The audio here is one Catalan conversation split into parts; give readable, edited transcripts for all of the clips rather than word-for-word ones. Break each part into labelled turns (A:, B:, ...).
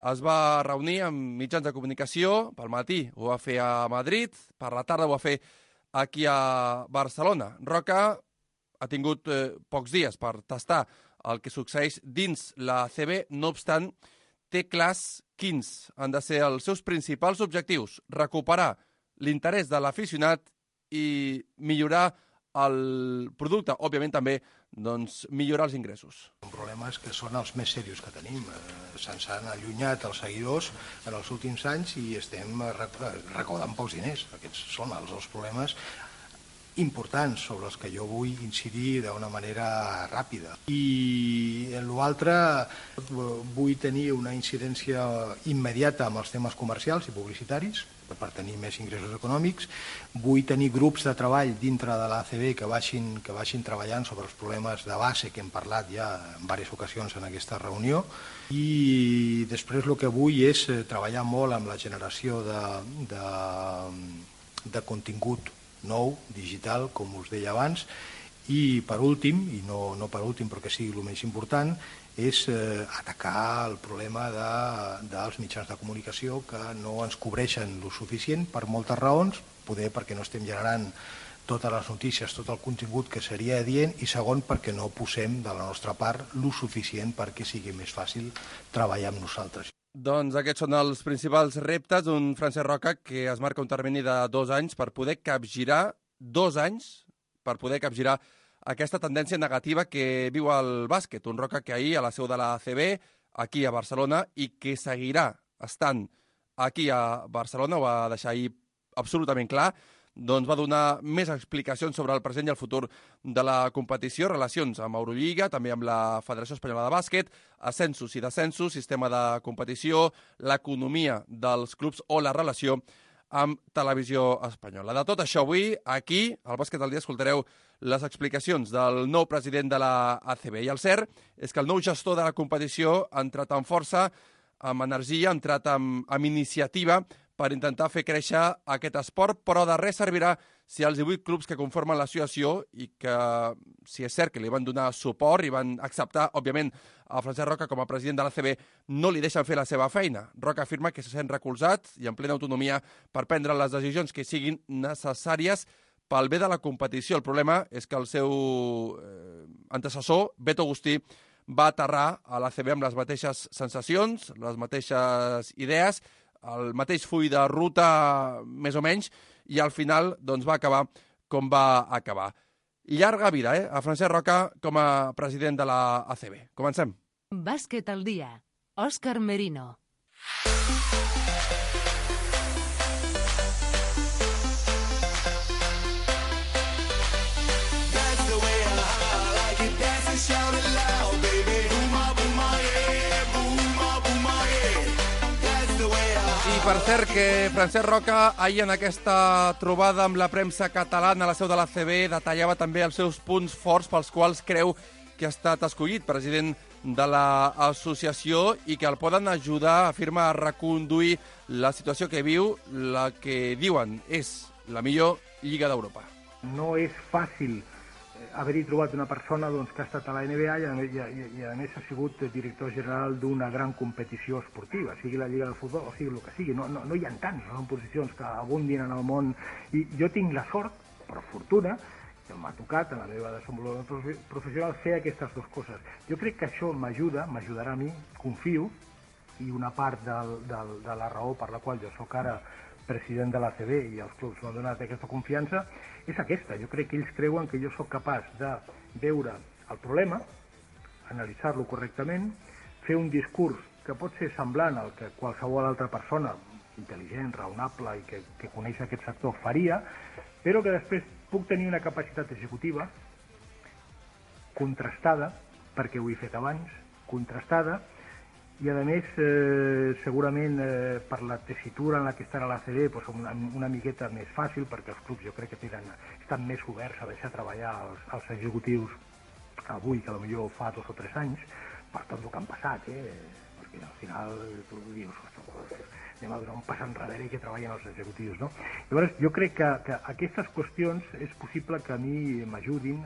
A: es va reunir amb mitjans de comunicació. Pel matí ho va fer a Madrid, per la tarda ho va fer aquí a Barcelona. Roca ha tingut pocs dies per tastar el que succeeix dins la ACB. No obstant, té clars quins han de ser els seus principals objectius: recuperar l'interès de l'aficionat i millorar el producte, òbviament també millorar els ingressos.
B: Són problemes que són els més serios que tenim. Se'ns han allunyat els seguidors en els últims anys i estem recaudant pocs diners. Aquests són els dos problemes importants sobre els que jo vull incidir d'una manera ràpida. I en l'altre vull tenir una incidència immediata amb els temes comercials i publicitaris per tenir més ingressos econòmics. Vull tenir grups de treball dintre de l'ACB que vagin treballant sobre els problemes de base que hem parlat ja en diverses ocasions en aquesta reunió. I després el que vull és treballar molt amb la generació de contingut nou, digital, com us deia abans, i per últim, i no per últim perquè sigui el més important, és atacar el problema dels mitjans de comunicació que no ens cobreixen el suficient per moltes raons, poder perquè no estem generant totes les notícies, tot el contingut que seria adient, i segon perquè no posem de la nostra part el suficient perquè sigui més fàcil treballar amb nosaltres.
A: Doncs aquests són els principals reptes d'un Francesc Roca que es marca un termini de 2 anys per poder capgirar 2 anys, per poder capgirar aquesta tendència negativa que viu el bàsquet. Un Roca que ahir a la seu de la ACB, aquí a Barcelona, i que seguirà estant aquí a Barcelona, ho va deixar ahir absolutament clar, doncs va donar més explicacions sobre el present i el futur de la competició, relacions amb Eurolliga, també amb la Federació Espanyola de Bàsquet, ascensos i descensos, sistema de competició, l'economia dels clubs o la relació amb Televisió Espanyola. De tot això avui, aquí, al Bàsquet al Dia, escoltareu les explicacions del nou president de la ACB. I el cert és que el nou gestor de la competició ha entrat amb força, amb energia, ha entrat amb iniciativa per intentar fer créixer aquest esport, però de res servirà si els 18 clubs que conformen l'associació i que, si és cert que li van donar suport i van acceptar, òbviament, a Francesc Roca com a president de l'ACB, no li deixen fer la seva feina. Roca afirma que se sent recolzat i en plena autonomia per prendre les decisions que siguin necessàries pel bé de la competició. El problema és que el seu antecessor, Beto Agustí, va aterrar a l'ACB amb les mateixes sensacions, les mateixes idees, el mateix full de ruta, més o menys, i al final doncs, va acabar com va acabar. Llarga vida, a Francesc Roca com a president de la ACB. Comencem.
C: Bàsquet al dia. Òscar Merino.
A: Per cert que Francesc Roca ahir en aquesta trobada amb la premsa catalana a la seu de l'ACB detallava també els seus punts forts pels quals creu que ha estat escollit president de l'associació i que el poden ajudar, afirma, a reconduir la situació que viu, la que diuen és la millor Lliga d'Europa.
B: No és fàcil haver-hi trobat una persona que ha estat a la NBA i a més ha sigut director general d'una gran competició esportiva, sigui la Lliga de Futbol o sigui el que sigui. No hi ha tants, són posicions que abundin en el món. I jo tinc la sort, per fortuna, que m'ha tocat en la meva desenvolupament professional fer aquestes dues coses. Jo crec que això m'ajudarà a mi, confio, i una part de la raó per la qual jo sóc ara president de l'ACB i els clubs m'han donat aquesta confiança, és aquesta. Jo crec que ells creuen que jo sóc capaç de veure el problema, analitzar-lo correctament, fer un discurs que pot ser semblant al que qualsevol altra persona intel·ligent, raonable i que coneix aquest sector faria, però que després puc tenir una capacitat executiva contrastada, perquè ho he fet abans, contrastada, i a més segurament per la tessitura en la que estarà l'ACB una miqueta més fàcil, perquè els clubs jo crec que estan més oberts a deixar treballar els executius avui que potser fa 2 o 3 anys, per tot el que han passat, perquè al final tu dius, anem a donar un pas enrere i que treballen els executius, no? Llavors jo crec que aquestes qüestions és possible que a mi m'ajudin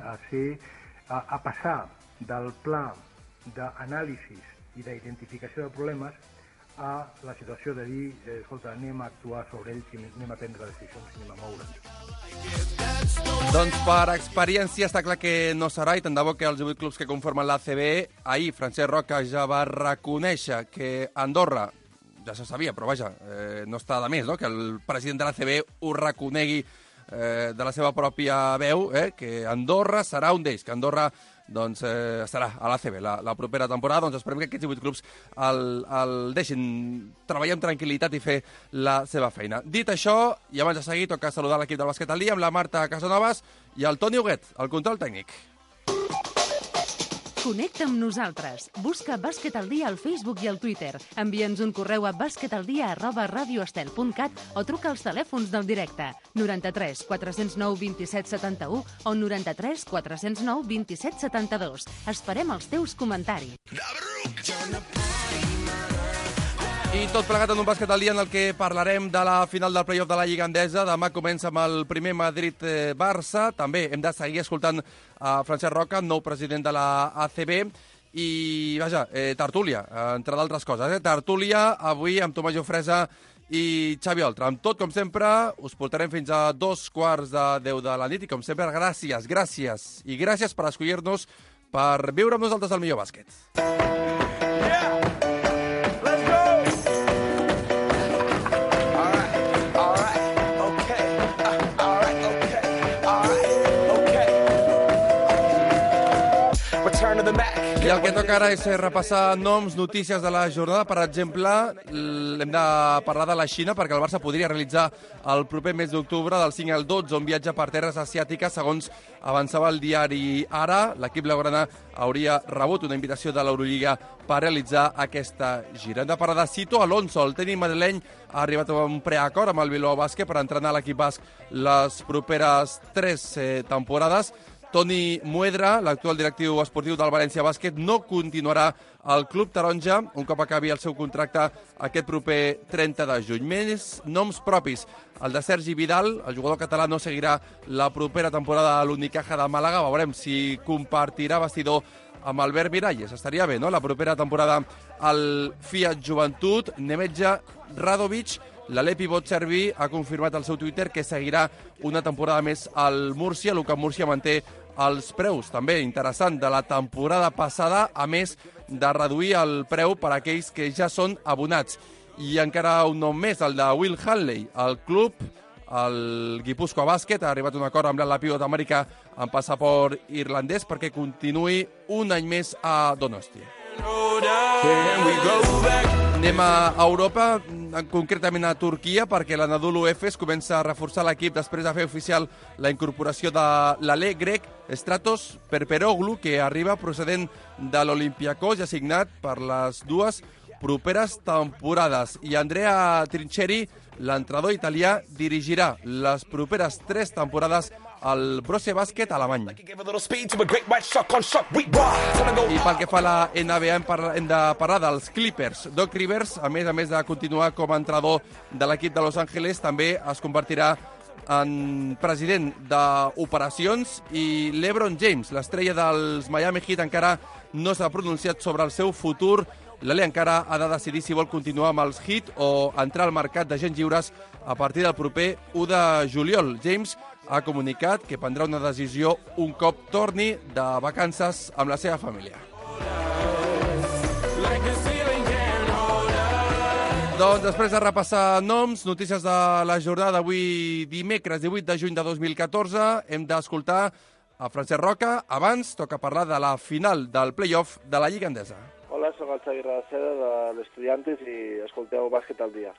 B: a passar del pla d'anàlisis i d'identificació de problemes a la situació de dir, escolta, anem a actuar sobre ells, anem a prendre decisions, anem a moure'ns.
A: Doncs per experiència està clar que no serà, i tant de bo que els 8 clubs que conformen l'ACB, ahir Francesc Roca ja va reconèixer que Andorra, ja se sabia, però vaja, no està de més, no?, que el president de l'ACB ho reconegui de la seva pròpia veu, que Andorra serà un d'ells, que Andorra doncs, estarà a l'ACB la propera temporada. Doncs esperem que aquests 18 clubs el deixin treballar amb tranquil·litat i fer la seva feina. Dit això, i abans de seguir, toca saludar l'equip del Bàsquet al Dia amb la Marta Casanovas i el Toni Huguet, el control tècnic.
C: Connecta amb nosaltres. Busca Bàsquet al Dia al Facebook i al Twitter. Envia'ns un correu a basquetaldia@radioestel.cat o truca als telèfons del directe 93 409 27 71 o 93 409 27 72. Esperem els teus comentaris.
A: I tot plegat en un Bàsquet al Dia en el que parlarem de la final del play-off de la Lliga Endesa. Demà comença amb el primer Madrid-Barça. També hem de seguir escoltant a Francesc Roca, nou president de la ACB. I, vaja, tertúlia, entre d'altres coses. Tertúlia avui amb Tomàs Jofresa i Xavi Oltra. Amb tot, com sempre, us portarem fins a 2:45 de la nit. I, com sempre, gràcies i gràcies per escollir-nos, per viure amb nosaltres el millor bàsquet. I el que toca ara és repassar noms, notícies de la jornada. Per exemple, hem de parlar de la Xina, perquè el Barça podria realitzar el proper mes d'octubre, del 5 al 12, un viatge per terres asiàtiques. Segons avançava el diari Ara, l'equip blaugrana hauria rebut una invitació de l'Eurolliga per realitzar aquesta gira. Hem de parlar de Sito Alonso. El tècnic madrileny ha arribat a un preacord amb el Bilbao Bàsquet per entrenar l'equip basc les properes 3 temporades. Toni Muedra, l'actual directiu esportiu del València Bàsquet, no continuarà al Club Taronja un cop acabi el seu contracte aquest proper 30 de juny. Més noms propis. El de Sergi Vidal, el jugador català, no seguirà la propera temporada a l'Unicaja de Màlaga. Veurem si compartirà vestidor amb Albert Miralles. Estaria bé, no?, la propera temporada al Fiat Joventut. Nemetja Radovic, l'alè pivot serbi, ha confirmat al seu Twitter que seguirà una temporada més al Múrcia. L'UCAM Múrcia manté els preus, també interessant, de la temporada passada, a més de reduir el preu per a aquells que ja són abonats. I encara un nom més, el de Will Hanley. El club, el Guipúscoa Bàsquet, ha arribat a un acord amb la pivot americà amb passaport irlandès perquè continuï un any més a Donostia. Anem a Europa, concretament a Turquia, perquè l'Anadolu Efes comença a reforçar l'equip després de fer oficial la incorporació de l'alè grec Stratos Perperoglu, que arriba procedent de l'Olympiakos i ha signat per les 2 properes temporades. I Andrea Trincheri, l'entrenador italià, dirigirà les properes 3 temporades al Brose Bàsquet alemany. I pel que fa a la NBA hem de parlar dels Clippers. Doc Rivers, a més de continuar com a entrenador de l'equip de Los Angeles, també es convertirà en president d'operacions. I LeBron James, l'estrella dels Miami Heat, encara no s'ha pronunciat sobre el seu futur. L'Ale encara ha de decidir si vol continuar amb els Heat o entrar al mercat d'agents lliures a partir del proper 1 de juliol. James ha comunicat que prendrà una decisió un cop torni de vacances amb la seva família. Doncs després de repassar noms, notícies de la jornada d'avui dimecres 18 de juny de 2014, hem d'escoltar a Francesc Roca. Abans toca parlar de la final del play-off de la Lliga Endesa.
D: Hola, soc el Xavi Radaceda de l'Estudiantes i escolteu Bàsquet al Dia.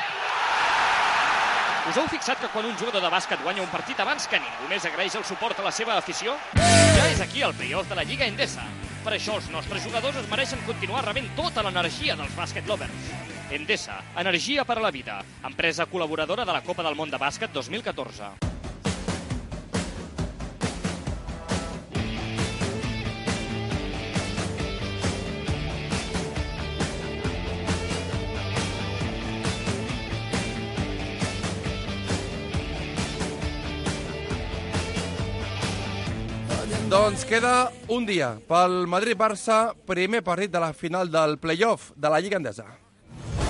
E: Us heu fixat que quan un jugador de bàsquet guanya un partit abans que ningú més agraeix el suport a la seva afició? Ja és aquí el play-off de la Lliga Endesa. Per això els nostres jugadors es mereixen continuar rebent tota l'energia dels bàsquet lovers. Endesa, energia per a la vida. Empresa col·laboradora de la Copa del Món de Bàsquet 2014.
A: Doncs queda un dia pel Madrid-Barça, primer partit de la final del play-off de la Lliga Endesa.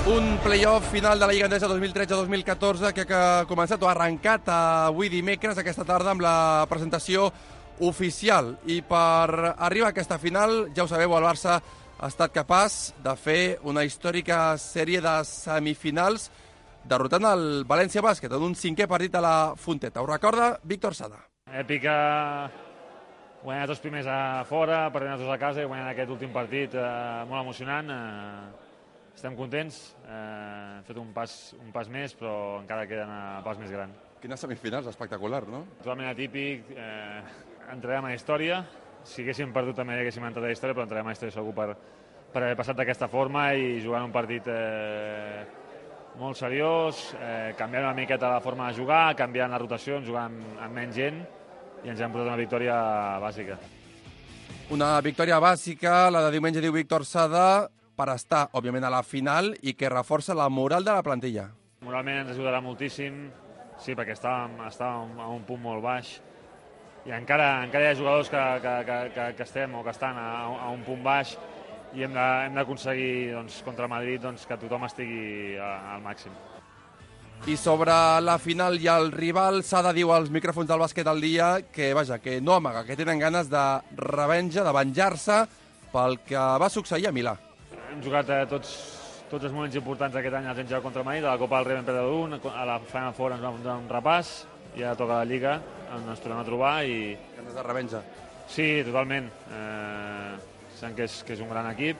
A: Un play-off final de la Lliga Endesa 2013-2014 que ha començat o ha arrencat avui dimecres, aquesta tarda, amb la presentació oficial. I per arribar a aquesta final, ja ho sabeu, el Barça ha estat capaç de fer una històrica sèrie de semifinals derrotant el València Bàsquet en un 5è partit a la Fonteta. Ho recorda Víctor Sada.
F: Èpica, guanyant tots primers a fora, perdent tots a casa i guanyant aquest últim partit molt emocionant. Estem contents, hem fet un pas més, però encara queden a pas més gran.
A: Quines semifinals, espectacular, no?
F: Totalment atípic, entrarem a la història. Si haguéssim perdut també haguéssim entrat a la història, però entrarem a la història segur per haver passat d'aquesta forma i jugant un partit molt seriós, canviant una miqueta la forma de jugar, canviant les rotacions, jugant amb menys gent i ens hem posat una victòria bàsica.
A: Una victòria bàsica, la de diumenge, diu Víctor Sada, per estar, òbviament, a la final i que reforça la moral de la plantilla.
F: Moralment ens ajudarà moltíssim, sí, perquè estàvem a un punt molt baix i encara hi ha jugadors que estem o que estan a un punt baix i hem d'aconseguir contra Madrid que tothom estigui al màxim.
A: I sobre la final i el rival, Sada diu als micròfons del Bàsquet al Dia que, vaja, que no amaga, que tenen ganes de revenja, de venjar-se pel que va succeir a Milà.
F: Hem jugat tots els moments importants d'aquest any, els hem jugat contra Madrid, a la Copa del Rei vam perdre l'1, a la Final Four ens vam donar un repàs i ara toca la Lliga, ens tornem a trobar i...
A: Ganes de revenja.
F: Sí, totalment. Sabem que és un gran equip.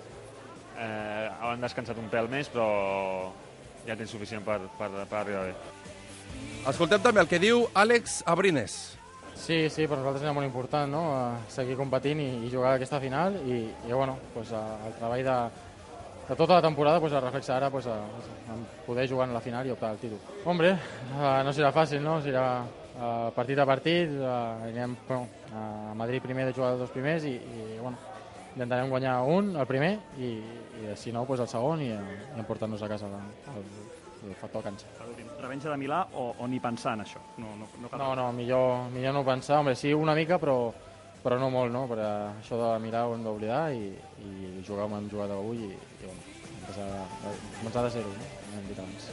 F: Han descansat un pèl més, però ja tens suficient per arribar bé.
A: Escoltem també el que diu Àlex Abrines.
G: Sí, per nosaltres era molt important, no? Seguir competint i jugar aquesta final i bueno, pues, el treball de tota la temporada pues, es reflexa ara pues, en poder jugar en la final i optar al títol. Hombre, no serà fàcil, no? Serà partit a partit, anirem a Madrid primer de jugar els dos primers i bueno, intentarem guanyar el primer i si no, pues, el segon i emportar-nos a casa el factor canxa.
H: Revenja de Milà o ni pensar en això?
G: No, millor no pensar, home, sí una mica, però no molt, no? Per això de Milà ho hem d'oblidar i jugar com hem jugat avui i bueno, començar de zero, no? Com hem dit abans.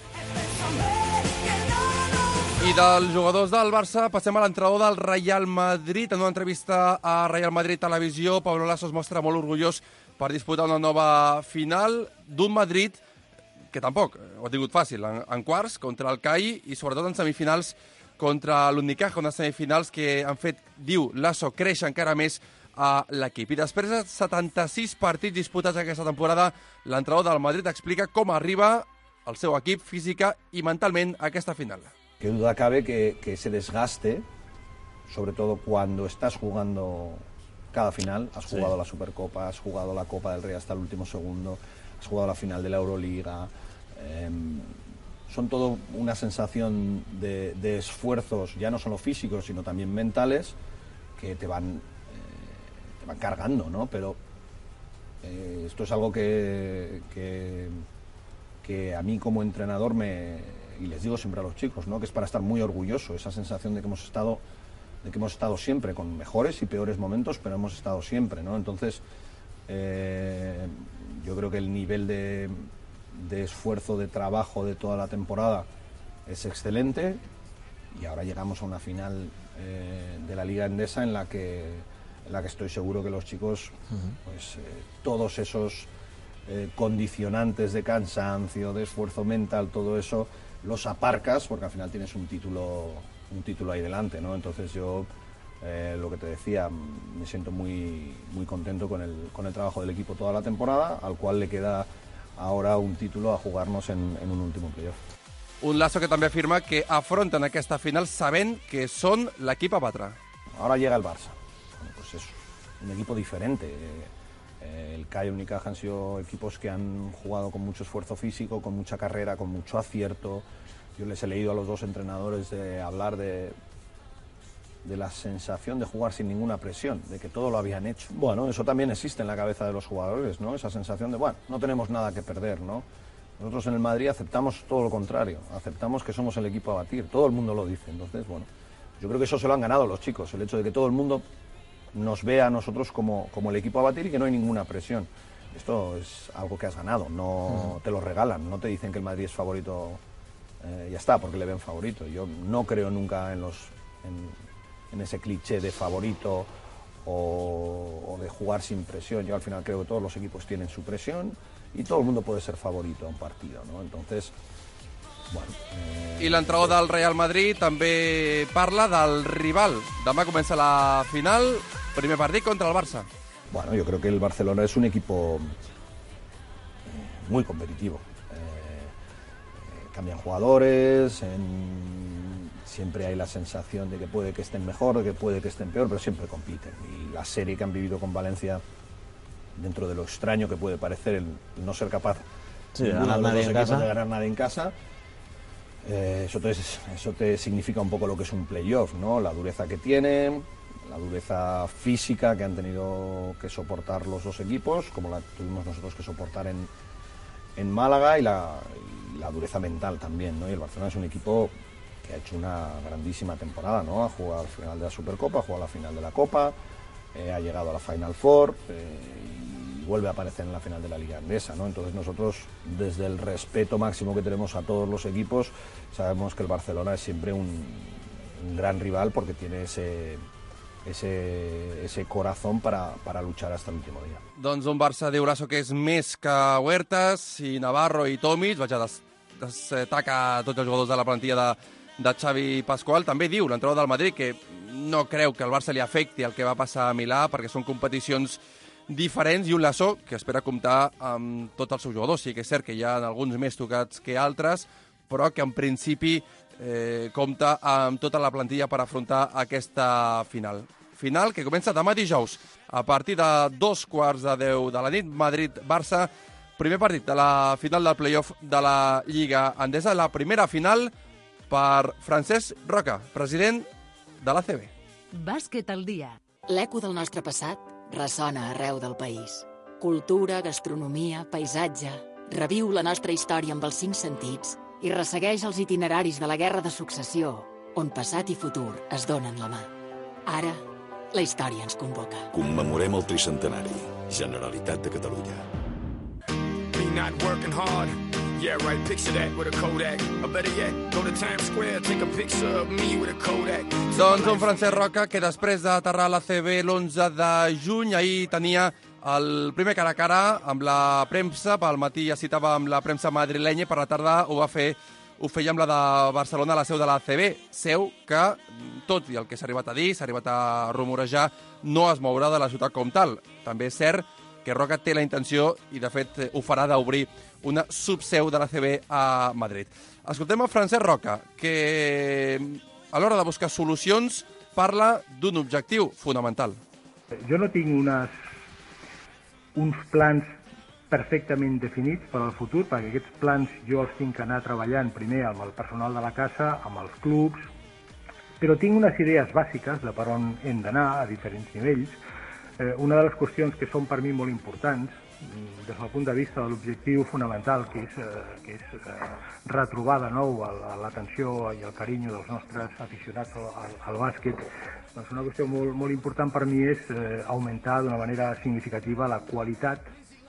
A: I dels jugadors del Barça passem a l'entrenador del Real Madrid. En una entrevista a Real Madrid Televisió, Pablo Lasso es mostra molt orgullós per disputar una nova final d'un Madrid que tampoc ho ha tingut fàcil en quarts contra el CAI i sobretot en semifinals contra l'Unicaja, unes semifinals que han fet, diu Lasso, créixer encara més a l'equip. I després de 76 partits disputats aquesta temporada, l'entrenador del Madrid explica com arriba el seu equip física i mentalment a aquesta final.
I: Qué duda cabe que ese desgaste, sobre todo cuando estás jugando cada final, has jugado la Supercopa, has jugado la Copa del Rey hasta el último segundo, has jugado la final de la Euroliga, son todo una sensación de esfuerzos, ya no solo físicos, sino también mentales, que te van cargando, ¿no? Pero esto es algo que a mí como entrenador y les digo siempre a los chicos, ¿no? Que es para estar muy orgulloso, esa sensación de que hemos estado siempre, con mejores y peores momentos, pero hemos estado siempre, ¿no? Entonces, yo creo que el nivel de esfuerzo, de trabajo de toda la temporada es excelente y ahora llegamos a una final de la Liga Endesa en la que estoy seguro que los chicos, pues todos esos condicionantes de cansancio, de esfuerzo mental, todo eso los aparcas porque al final tienes un título ahí delante, ¿no? Entonces yo lo que te decía, me siento muy contento con el trabajo del equipo toda la temporada, al cual le queda ahora un título a jugarnos en un último playoff.
A: Un Lasso que també afirma que afronten aquesta final sabent que són l'equip a batre.
I: Ahora llega el Barça. Bueno, pues es un equipo diferente. El CAI y Unicaja han sido equipos que han jugado con mucho esfuerzo físico, con mucha carrera, con mucho acierto. Yo les he leído a los dos entrenadores hablar de la sensación de jugar sin ninguna presión, de que todo lo habían hecho. Bueno, eso también existe en la cabeza de los jugadores, ¿no? Esa sensación de, bueno, no tenemos nada que perder, ¿no? Nosotros en el Madrid aceptamos todo lo contrario, aceptamos que somos el equipo a batir, todo el mundo lo dice. Entonces, bueno, yo creo que eso se lo han ganado los chicos, el hecho de que todo el mundo nos vea a nosotros como el equipo a batir y que no hay ninguna presión. Esto es algo que has ganado, no te lo regalan, no te dicen que el Madrid es favorito, ya está, porque le ven favorito. Yo no creo nunca en ese cliché de favorito o de jugar sin presión. Yo al final creo que todos los equipos tienen su presión y todo el mundo puede ser favorito a un partido, ¿no? Entonces, bueno...
A: I l'entrenador del Real Madrid també parla del rival. Demà comença la final, primer partit contra el Barça.
I: Bueno, yo creo que el Barcelona es un equipo muy competitivo. Cambian jugadores, siempre hay la sensación de que puede que estén mejor, de que puede que estén peor, pero siempre compiten. Y la serie que han vivido con Valencia, dentro de lo extraño que puede parecer el no ser capaz
J: de ganar
I: nadie en casa, eso te significa un poco lo que es un playoff, ¿no? La dureza que tienen, la dureza física que han tenido que soportar los dos equipos, como la tuvimos nosotros que soportar en Málaga, y la dureza mental también, ¿no? Y el Barcelona es un equipo que ha hecho una grandísima temporada, ¿no? Ha jugado la final de la Supercopa, ha jugado la final de la Copa, ha llegado a la Final Four y vuelve a aparecer en la final de la Liga Endesa, ¿no? Entonces nosotros, desde el respeto máximo que tenemos a todos los equipos, sabemos que el Barcelona es siempre un gran rival porque tiene ese corazón para luchar hasta el último día.
A: Doncs un Barça d'Euraso que és més que Huertas i Navarro i Tomic, vaja, destaca tots els jugadors de la plantilla de Xavi Pascual. També diu l'entrenador del Madrid que no creu que el Barça li afecti el que va passar a Milà perquè són competicions diferents i un Lasso que espera comptar amb tots els seus jugadors. Sí que és cert que hi ha alguns més tocats que altres, però que en principi compta amb tota la plantilla per afrontar aquesta final. Final que comença demà dijous a partir de 2:15 de la nit, Madrid-Barça, primer partit de la final del playoff de la Lliga Endesa, la primera final per Francesc Roca, president de l'ACB.
C: Bàsquet al dia.
K: L'eco del nostre passat ressona arreu del país. Cultura, gastronomia, paisatge. Reviu la nostra història amb els 5 sentits i ressegueix els itineraris de la Guerra de Successió, on passat i futur es donen la mà. Ara, la història ens convoca.
L: Commemorem el tricentenari. Generalitat de Catalunya. Me not working hard. Yeah, right, picture that with a Kodak. Or better yet, go to Times Square, take a picture of me with a Kodak.
A: Doncs un Francesc Roca que després d'aterrar a l'ACB l'11 de juny, ahir tenia el primer cara a cara amb la premsa. Pel matí ja citava amb la premsa madrilenya, per la tarda ho feia amb la de Barcelona, a la seu de l'ACB. Seu que, tot i el que s'ha arribat a dir, s'ha arribat a rumorejar, no es mourà de la ciutat com tal. També és cert que Roca té la intenció, i de fet ho farà, d'obrir una subseu de l'ACB a Madrid. Escoltem a Francesc Roca, que a l'hora de buscar solucions parla d'un objectiu fonamental.
B: Jo no tinc uns plans perfectament definits per al futur, perquè aquests plans jo els tinc que anar treballant primer amb el personal de la casa, amb els clubs, però tinc unes idees bàsiques de per on hem d'anar a diferents nivells. Una de les qüestions que són per mi molt importants, des del punt de vista de l'objectiu fonamental, que és retrobar de nou l'atenció i el carinyo dels nostres aficionats al bàsquet, doncs una qüestió molt important per mi és augmentar d'una manera significativa la qualitat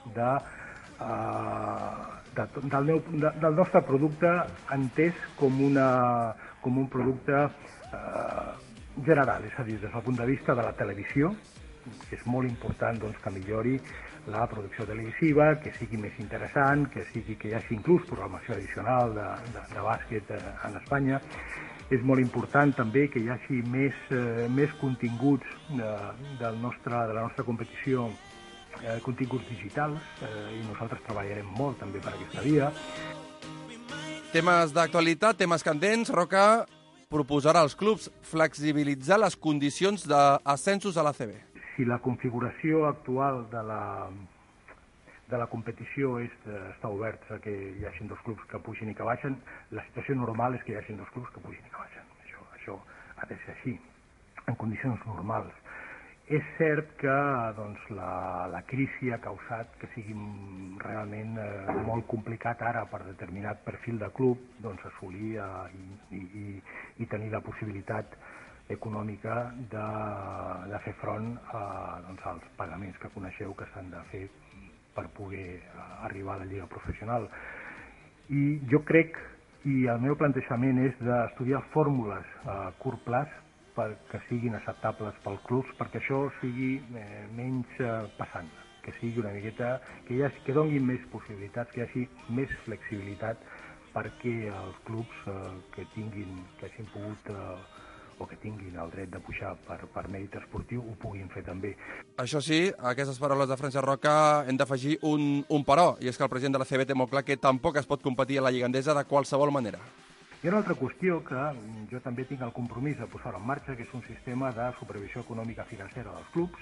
B: del nostre producte, entès com un producte general, és a dir, des del punt de vista de la televisió, que és molt important que millori la producció televisiva, que sigui més interessant, que hi hagi inclús programació addicional de bàsquet en Espanya. És molt important també que hi hagi més continguts de la nostra competició, continguts digitals, i nosaltres treballarem molt també per aquesta via.
A: Temes d'actualitat, temes candents. Roca proposarà als clubs flexibilitzar les condicions d'ascensos a l'ACB.
B: Si la configuració actual de la competició està oberta que hi hagi 2 clubs que pugin i que baixen, la situació normal és que hi hagi 2 clubs que pugin i que baixen. Això ha de ser així, en condicions normals. És cert que la crisi ha causat que sigui realment molt complicat ara per determinat perfil de club assolir i tenir la possibilitat econòmica de fer front als pagaments que coneixeu que s'han de fer per poder arribar a la lliga professional. I jo crec, i el meu plantejament és d'estudiar fórmules a curt plaç que siguin acceptables pels clubs, perquè això sigui menys passant, que sigui una miqueta, que donin més possibilitats, que hi hagi més flexibilitat perquè els clubs que hagin pogut o que tinguin el dret de pujar per mèrit esportiu ho puguin fer també.
A: Això sí, a aquestes paraules de Francesc Roca hem d'afegir un però, i és que el president de la CB té molt clar que tampoc es pot competir a la Lliga Endesa de qualsevol manera.
B: Hi ha una altra qüestió que jo també tinc el compromís de posar en marxa, que és un sistema de supervisió econòmica financera dels clubs.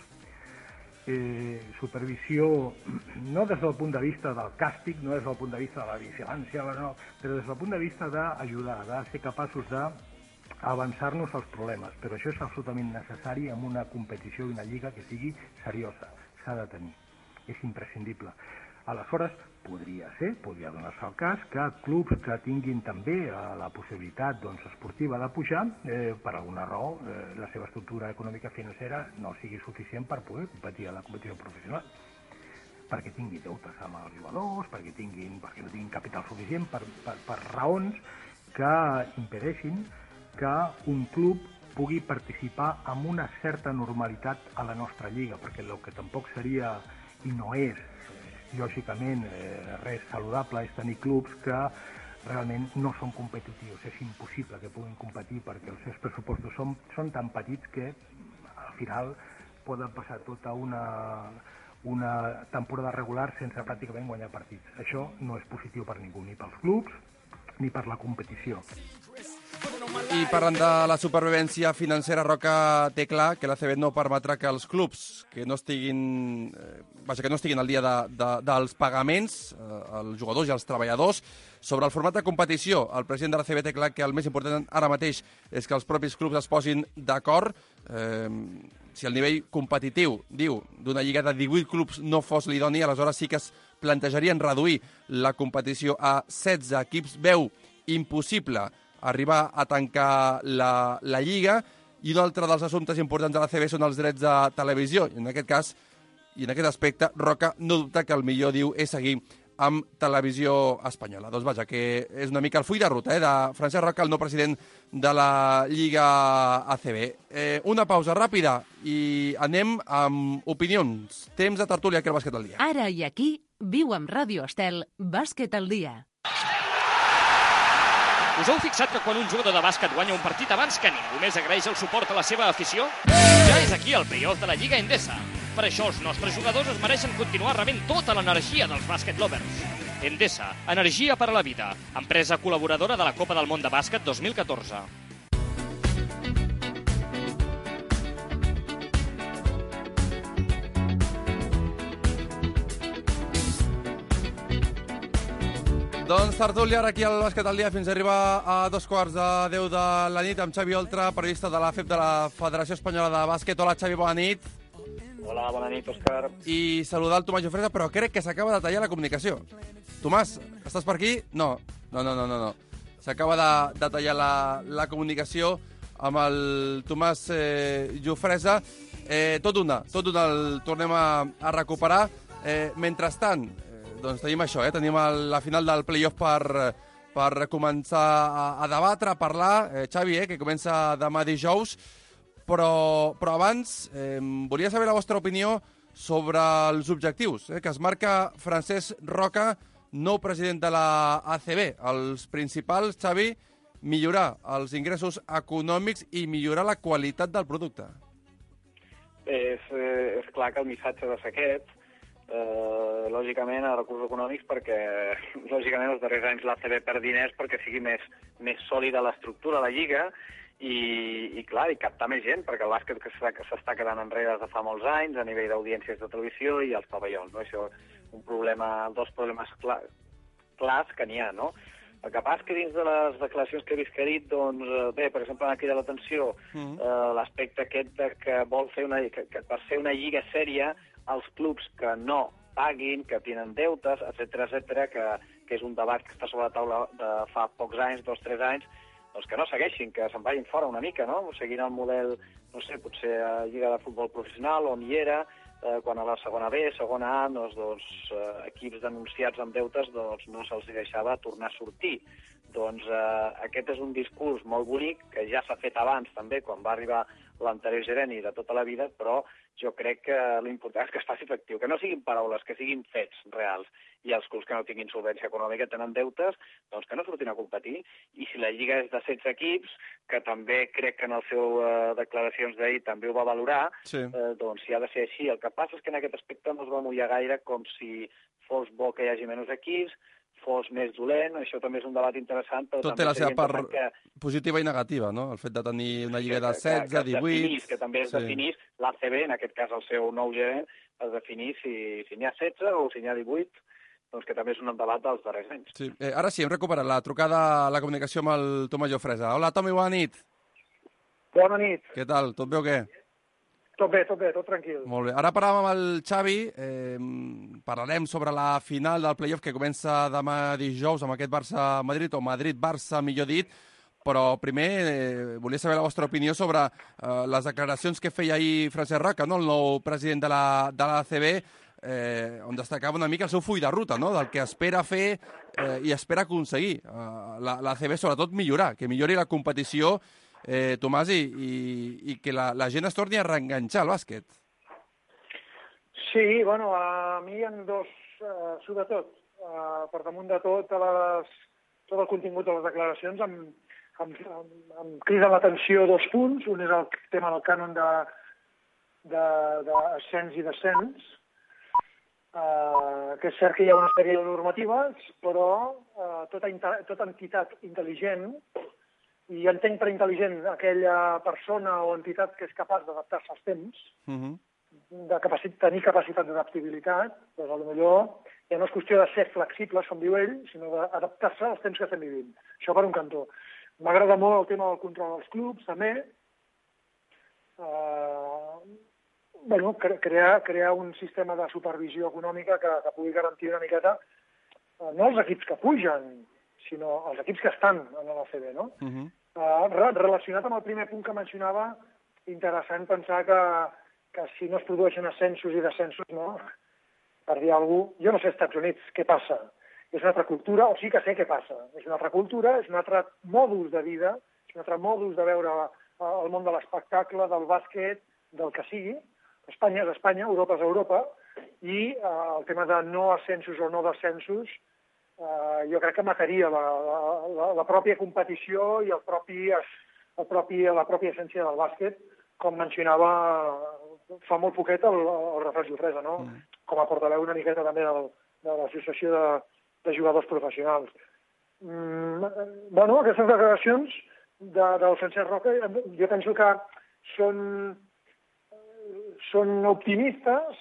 B: Supervisió no des del punt de vista del càstig, no des del punt de vista de la vigilància, no, però des del punt de vista d'ajudar, de ser capaços d'avançar-nos als problemes. Però això és absolutament necessari en una competició i una lliga que sigui seriosa. S'ha de tenir. És imprescindible. Aleshores, podria donar-se el cas que clubs que tinguin també la possibilitat esportiva de pujar, per alguna raó, la seva estructura econòmica financera no sigui suficient per poder competir a la competició professional. Perquè tingui deutes amb els jugadors, perquè no tinguin capital suficient, per raons que impedeixin que un club pugui participar amb una certa normalitat a la nostra lliga, perquè el que tampoc seria, i no és, lògicament, res saludable, és tenir clubs que realment no són competitius. És impossible que puguin competir perquè els seus pressupostos són tan petits que al final poden passar tota una temporada regular sense pràcticament guanyar partits. Això no és positiu per ningú, ni pels clubs ni per la competició.
A: I parlant de la supervivència financera, Roca té clar que la CB no permetrà que els clubs que no estiguin al dia dels pagaments, els jugadors i els treballadors, sobre el format de competició. El president de la CB té clar que el més important ara mateix és que els propis clubs es posin d'acord. Si el nivell competitiu, diu, d'una lliga de 18 clubs no fos l'idoni, aleshores sí que es plantejarien reduir la competició a 16 equips. Veu impossible arribar a tancar la Lliga, i un altre dels assumptes importants de la CB són els drets de televisió. I en aquest cas, i en aquest aspecte, Roca no dubta que el millor, diu, és seguir amb Televisió Espanyola. Doncs vaja, que és una mica el full de ruta de Francesc Roca, el nou president de la Lliga ACB. Una pausa ràpida i anem amb opinions. Temps de tertúlia aquí al Bàsquet al Dia.
C: Ara i aquí, viu amb Ràdio Estel, Bàsquet al Dia.
E: Us heu fixat que quan un jugador de bàsquet guanya un partit abans que ningú més agraeix el suport a la seva afició? Ja és aquí el play-off de la Lliga Endesa. Per això els nostres jugadors es mereixen continuar rebent tota l'energia dels bàsquet lovers. Endesa, energia per a la vida. Empresa col·laboradora de la Copa del Món de Bàsquet 2014.
A: Doncs tertúlia ara aquí al Bàsquet al Dia fins a arribar a 2:15 de la nit amb Xavi Oltra, periodista de la FEB de la Federació Espanyola de Bàsquet. Hola, Xavi, bona nit.
D: Hola, bona nit, Òscar.
A: I saludar el Tomàs Jofresa, però crec que s'acaba de tallar la comunicació. Tomàs, estàs per aquí? No. S'acaba de tallar la comunicació amb el Tomàs Jofresa. Tot una el tornem a recuperar. Mentrestant, doncs tenim això, tenim la final del play-off per començar a debatre, a parlar. Xavi, que comença demà dijous, però abans volia saber la vostra opinió sobre els objectius que es marca Francesc Roca, nou president de la ACB. Els principals, Xavi, millorar els ingressos econòmics i millorar la qualitat del producte.
J: És clar que el missatge de ser aquest, lògicament, a recursos econòmics, perquè lògicament els darrers anys l'ACB perd diners perquè sigui més sòlida l'estructura de la Lliga i clar, i captar més gent, perquè el bàsquet que s'està quedant enrere des de fa molts anys a nivell d'audiències de televisió i els pavellons, no? Això dos problemes clars que n'hi ha, no? El que passa que dins de les declaracions que he vist que ha dit, doncs, bé, per exemple, m'ha cridat l'atenció l'aspecte aquest de que vol fer que per fer una lliga sèria els clubs que no paguin, que tenen deutes, etc., que és un debat que està sobre la taula de fa pocs anys, 2 o 3 anys, doncs que no segueixin, que se'n vagin fora una mica, no? Seguint el model, no sé, potser a Lliga de Futbol Professional, on hi era, quan a la segona B, segona A, equips denunciats amb deutes no se'ls deixava tornar a sortir. Aquest és un discurs molt bonic, que ja s'ha fet abans també, quan va arribar l'anterior gerent i de tota la vida, però jo crec que l'important és que es faci efectiu, que no siguin paraules, que siguin fets reals. I els clubs que no tinguin solvència econòmica, tenen deutes, doncs que no surtin a competir. I si la Lliga és de 16 equips, que també crec que en les seves declaracions d'ahir també ho va valorar, doncs si ha de ser així. El que passa és que en aquest aspecte no es va mullar gaire com si fos bo que hi hagi menys equips, fos més dolent, això també és un debat interessant. Però
A: tot té la seva part positiva i negativa, no? El fet de tenir una lliga de 16, 18...
J: Que també es definís, l'ACB, en aquest cas el seu nou gerent, es definís si n'hi ha 16 o si n'hi ha 18, doncs que també és un debat dels darrers anys.
A: Sí. Ara sí, hem recuperat la trucada, la comunicació amb el Tomàs Jofresa. Hola, Tomi, bona nit.
M: Bona nit.
A: Què tal? Tot bé o què?
M: Tot bé, tot tranquil.
A: Molt bé. Ara parlàvem amb el Xavi, parlarem sobre la final del playoff que comença demà dijous amb aquest Barça-Madrid, o Madrid-Barça, millor dit, però primer volia saber la vostra opinió sobre les declaracions que feia ahir Francesc Roca, no? El nou president de l'ACB, on destacava una mica el seu full de ruta, no? Del que espera fer i espera aconseguir. L'ACB, sobretot, millorar, que millori la competició, Tomàs, i que la gent es torni a reenganxar al bàsquet.
M: Sí, bueno, a mi hi ha dos, sobretot, per damunt de tot el contingut de les declaracions, em crida l'atenció dos punts. Un és el tema del cànon d'ascens i descens, que és cert que hi ha una sèrie de normatives, però tota entitat intel·ligent, i entenc per intel·ligent aquella persona o entitat que és capaç d'adaptar-se als temps, de tenir capacitat d'adaptabilitat, doncs potser ja no és qüestió de ser flexibles, com diu ell, sinó d'adaptar-se als temps que estem vivint. Això per un cantó. M'agrada molt el tema del control dels clubs, també. Crear un sistema de supervisió econòmica que pugui garantir una miqueta, no els equips que pugen, sinó els equips que estan en l'ACB, no? Relacionat amb el primer punt que mencionava, interessant pensar que si no es produeixen ascensos i descensos, no? Per dir alguna cosa, jo no sé als Estats Units què passa. És una altra cultura, o sí que sé què passa. És una altra cultura, és un altre modus de vida, és un altre modus de veure el món de l'espectacle, del bàsquet, del que sigui. Espanya és Espanya, Europa és Europa, i el tema de no ascensos o no descensos jo crec que mataria la pròpia competició i la pròpia essència del bàsquet, com mencionava fa molt poquet el Rafael Jofresa, no? Com a portaveu una miqueta també de l'Associació de Jugadors Professionals. Aquestes declaracions del Francesc Roca jo penso que són optimistes,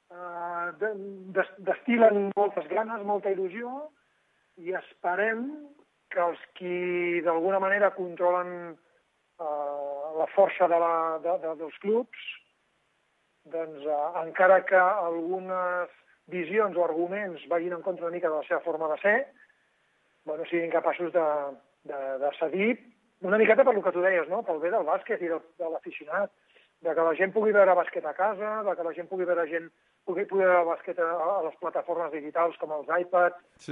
M: destil·len moltes ganes, molta il·lusió, i esperem que els qui d'alguna manera controlen la força dels clubs, doncs encara que algunes visions o arguments vagin en contra una mica de la seva forma de ser, siguin capaços de cedir una miqueta per el que tu deies, no? Pel bé del bàsquet i de l'aficionat, de que la gent pugui veure bàsquet a casa, de que la gent pugui veure bàsquet a les plataformes digitals com els iPads,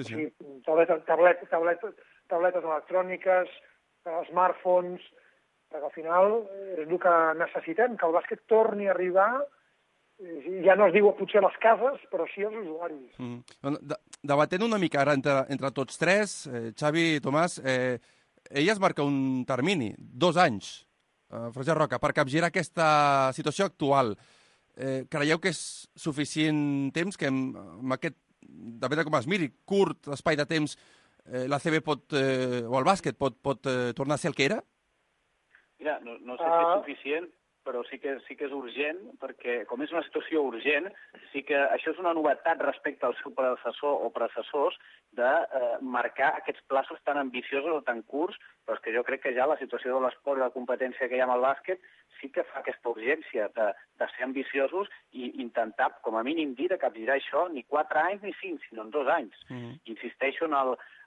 M: tabletes electròniques, smartphones, perquè al final és el que necessitem, que el bàsquet torni a arribar, ja no es diu potser a les cases, però sí als usuaris.
A: Debatent una mica ara entre tots tres, Xavi i Tomàs, ell es marca un termini, 2 anys, Francesc Roca, per capgirar aquesta situació actual. Creieu que és suficient temps, que amb aquest, depèn de com es miri, curt espai de temps, l'ACB o el bàsquet pot tornar a ser el que era?
J: Mira, no sé si és suficient, però sí que és urgent, perquè com és una situació urgent, sí que això és una novetat respecte al seu predecessor o predecessors de marcar aquests plaços tan ambiciosos o tan curts, però és que jo crec que ja la situació de l'esport i la competència que hi ha amb el bàsquet sí que fa aquesta urgència de ser ambiciosos i intentar, com a mínim, dir de capgirar això ni 4 anys ni 5, sinó en 2 anys. Insisteixo en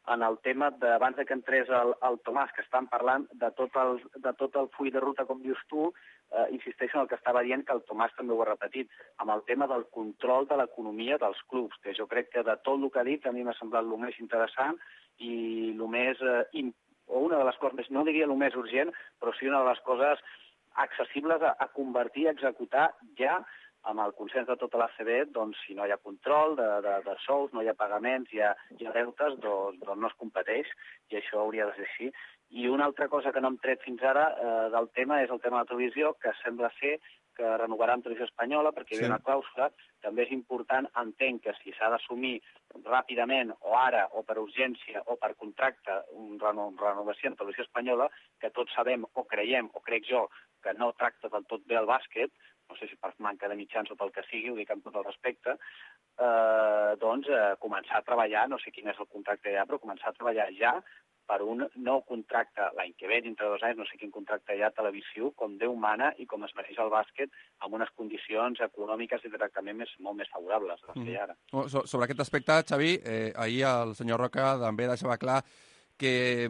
J: en el tema d'abans que entrés el Tomàs, que estan parlant de tot el full de ruta, com dius tu, insisteixo en el que estava dient, que el Tomàs també ho ha repetit, amb el tema del control de l'economia dels clubs, que jo crec que de tot el que ha dit a mi m'ha semblat el més interessant i el més, o una de les coses més, no diria el més urgent, però sí una de les coses accessibles a convertir, a executar ja amb el consens de tota l'ACB, doncs si no hi ha control de sous, no hi ha pagaments, hi ha deutes, doncs no es competeix, i això hauria de ser així. I una altra cosa que no hem tret fins ara del tema és el tema de la televisió, que sembla ser que renovarà amb Televisió Espanyola, perquè hi havia una clàusula. També és important, entenc que si s'ha d'assumir ràpidament, o ara, o per urgència, o per contracte, una renovació amb Televisió Espanyola, que tots sabem, o creiem, o crec jo, que no tracta del tot bé el bàsquet, no sé si per manca de mitjans o pel que sigui, ho dic amb tot el respecte, doncs començar a treballar, no sé quin és el contracte ja, però començar a treballar ja per un nou contracte l'any que ve, dintre de 2 anys, no sé quin contracte hi ha televisiu, com Déu mana i com es mereix el bàsquet, amb unes condicions econòmiques i de tractament molt més favorables de les que hi ha ara.
A: Sobre aquest aspecte, Xavi, ahir el senyor Roca també deixava clar que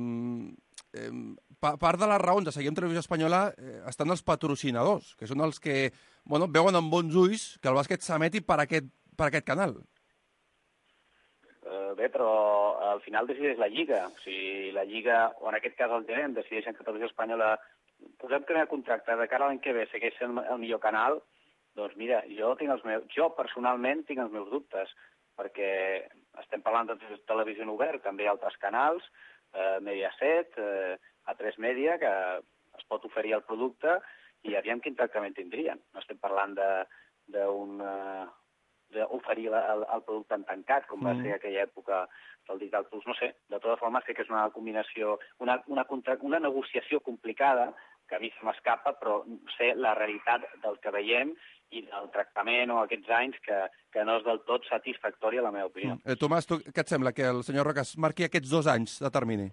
A: part de les raons de seguir amb Televisió Espanyola estan els patrocinadors, que són els que veuen amb bons ulls que el bàsquet s'emeti per aquest canal.
J: Bé, però al final decideix la Lliga. O sigui, la Lliga, o en aquest cas el gerent, decideixen que Televisió Espanyola posem crear contracte de cara a l'any que ve segueix sent el millor canal, doncs mira, jo personalment tinc els meus dubtes, perquè estem parlant de televisió en obert, també hi ha altres canals, Mediaset, A3 Media, que es pot oferir el producte i aviam quin tractament tindrien. No estem parlant d'oferir el producte en tancat, com va ser aquella època del Digital Plus, no sé. De totes formes, crec que és una combinació, una negociació complicada, que a mi se m'escapa, però sé la realitat del que veiem i del tractament o aquests anys que no és del tot satisfactòria, la meva opinió.
A: Tomàs, què et sembla que el senyor Roca es marqui aquests 2 anys de termini?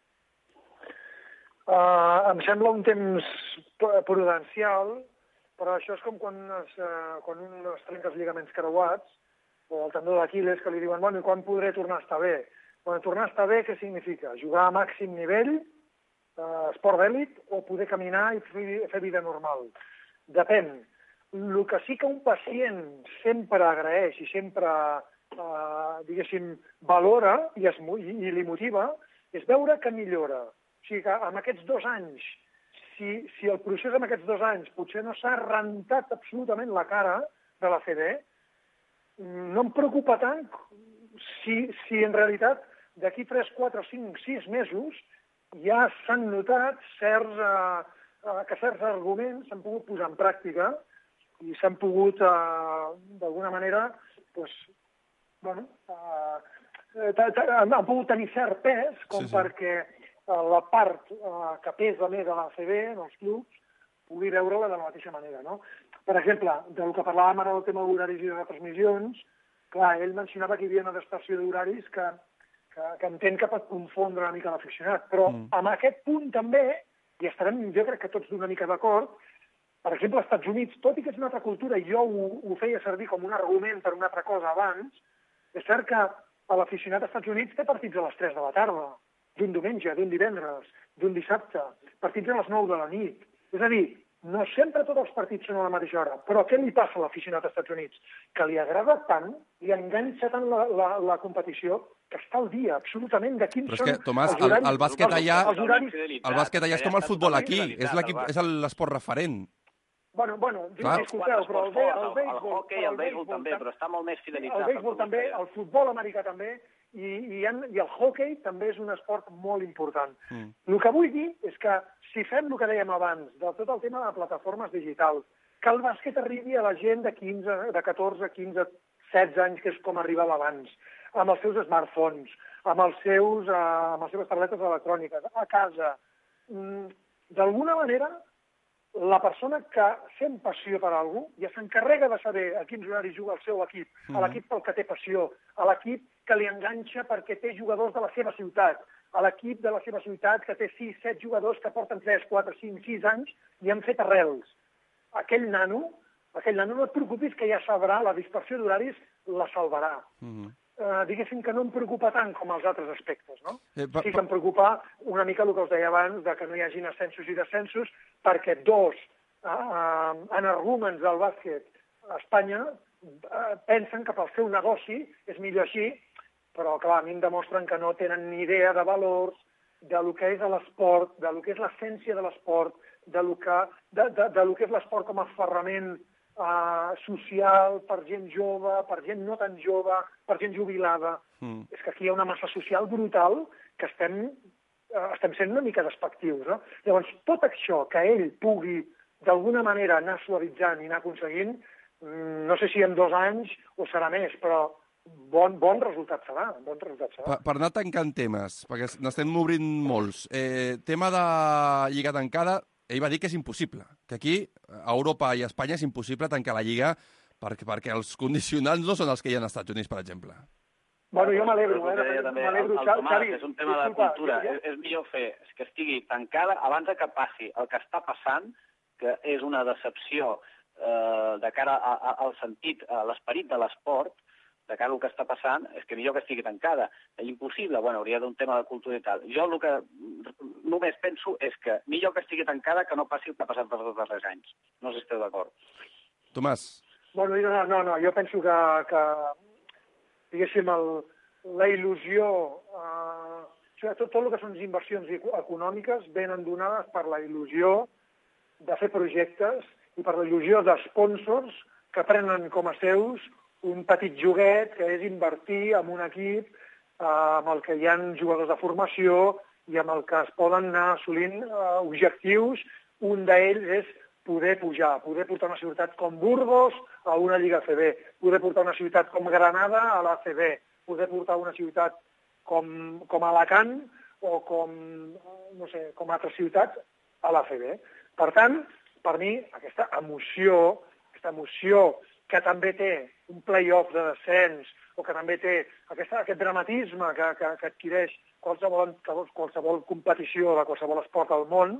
M: Em sembla un temps prudencial, però això és com quan un es trenca els lligaments creuats, o el tendó d'Aquil·les, que li diuen, bueno, i quan podré tornar a estar bé? Bueno, tornar a estar bé, què significa? Jugar a màxim nivell, esport d'èlit, o poder caminar i fer vida normal? Depèn. El que sí que un pacient sempre agraeix i sempre, diguéssim, valora i li motiva, és veure que millora. O sigui que en aquests 2 anys, si el procés en aquests 2 anys potser no s'ha rentat absolutament la cara de la CB, no em preocupa tant si en realitat d'aquí 3, 4, 5, 6 mesos ja s'han notat que certs arguments s'han pogut posar en pràctica i s'han pogut, d'alguna manera, han pogut tenir cert pes com perquè la part que pesa més a l'ACB, en els clubs, pugui veure-la de la mateixa manera, no? Per exemple, del que parlàvem ara del tema d'horaris i de retransmissions, clar, ell mencionava que hi havia una dispersió d'horaris que entenc que pot confondre una mica l'aficionat, però amb aquest punt també, i estarem, jo crec que tots d'una mica d'acord, per exemple, als Estats Units, tot i que és una altra cultura, i jo ho feia servir com un argument per una altra cosa abans, és cert que l'aficionat als Estats Units té partits a les 3 de la tarda, d'un diumenge, d'un divendres, d'un dissabte, partits a les 9 de la nit. És a dir, no sempre tots els partits són a la mateixa hora, però què li passa a l'aficionat als Estats Units? Que li agrada tant, li enganxa tant la competició, que està al dia absolutament de quins són...
A: Però és que, Tomàs, el bàsquet allà és com el futbol aquí, és l'esport referent.
M: Bueno, disculpeu, però
J: el hoquei, el béisbol també, però està molt més fidelitzat.
M: El béisbol també, el futbol americà també, i el hoquei també és un esport molt important. El que vull dir és que si fem el que dèiem abans, de tot el tema de plataformes digitals, que el bàsquet arribi a la gent de 14, 15, 16 anys, que és com arribava abans, amb els seus smartphones, amb les seves tabletes electròniques, a casa. D'alguna manera, la persona que sent passió per alguna cosa ja s'encarrega de saber a quins horaris juga el seu equip, a l'equip pel que té passió, a l'equip que li enganxa perquè té jugadors de la seva ciutat, a l'equip de la seva ciutat que té 6, 7 jugadors que porten 3, 4, 5, 6 anys i han fet arrels. Aquell nano, no et preocupis que ja sabrà, la dispersió d'horaris la salvarà. diguéssim que no em preocupa tant com els altres aspectes, no? Sí que em preocupa una mica el que us deia abans, de que no hi hagin ascensos i descensos, perquè dos energúmens del bàsquet a Espanya pensen que pel seu negoci és millor així, però clar, a mi em demostren que no tenen ni idea de valors, de lo que és l'esport, de lo que és l'essència de l'esport, de lo que és l'esport com a ferrament social, per gent jove, per gent no tan jove, per gent jubilada. És que aquí hi ha una massa social brutal que estem sent una mica despectius, no? Llavors, tot això que ell pugui d'alguna manera anar suavitzant i anar aconseguint, no sé si en 2 anys o serà més, però bon resultat serà.
A: Per anar tancant temes, perquè n'estem obrint molts. Tema de Lliga tancada, ell va dir que és impossible, que aquí, a Europa i a Espanya, és impossible tancar la Lliga perquè els condicionants no són els que hi ha als Estats Units, per exemple.
M: Bueno, jo m'alegro,
J: Xavi. És un tema de cultura. És millor fer que estigui tancada abans que passi el que està passant, que és una decepció de cara al sentit, a l'esperit de l'esport, de cara al que està passant, és que millor que estigui tancada. Impossible, bueno, hauria d'un tema de cultura i tal. Jo el que només penso és que millor que estigui tancada que no passi el que ha passat els darrers anys. No sé si esteu d'acord.
A: Tomàs.
M: Bueno, no, jo penso que diguéssim, la il·lusió, tot el que són inversions econòmiques venen donades per la il·lusió de fer projectes i per la il·lusió d'espònsors que prenen com a seus un petit joguet que és invertir en un equip amb el que hi ha jugadors de formació i amb el que es poden anar assolint objectius. Un d'ells és poder pujar, poder portar una ciutat com Burgos a una Lliga ACB, poder portar una ciutat com Granada a l'ACB, poder portar una ciutat com Alacant o com altres ciutats a l'ACB. Per tant, per mi, aquesta emoció que també té un play-off de descens o que també té aquest dramatisme que adquireix qualsevol competició de qualsevol esport al món,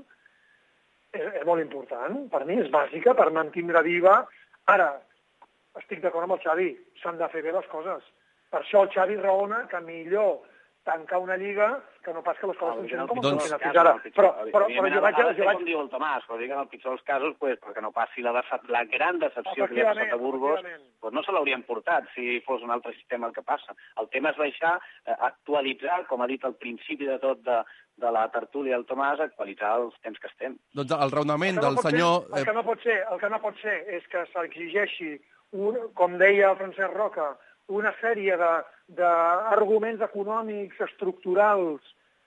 M: és molt important. Per mi és bàsica per mantindre viva. Ara, estic d'acord amb el Xavi, s'han de fer bé les coses. Per això el Xavi raona que millor tancar una lliga que no pas que les coses funcionen com funcionen fins ara. Però jo vaig...
J: Com diu el Tomàs, però dic en el pitjor dels casos, perquè no passi la gran decepció que hi ha passat a Burgos, no se l'haurien portat si fos un altre sistema el que passa. El tema és baixar, actualitzar, com ha dit al principi de tot de la tertúlia del Tomàs, actualitzar els temps que estem.
A: Doncs el raonament del senyor...
M: El que no pot ser és que s'exigeixi, com deia el Francesc Roca, una sèrie d'arguments econòmics, estructurals,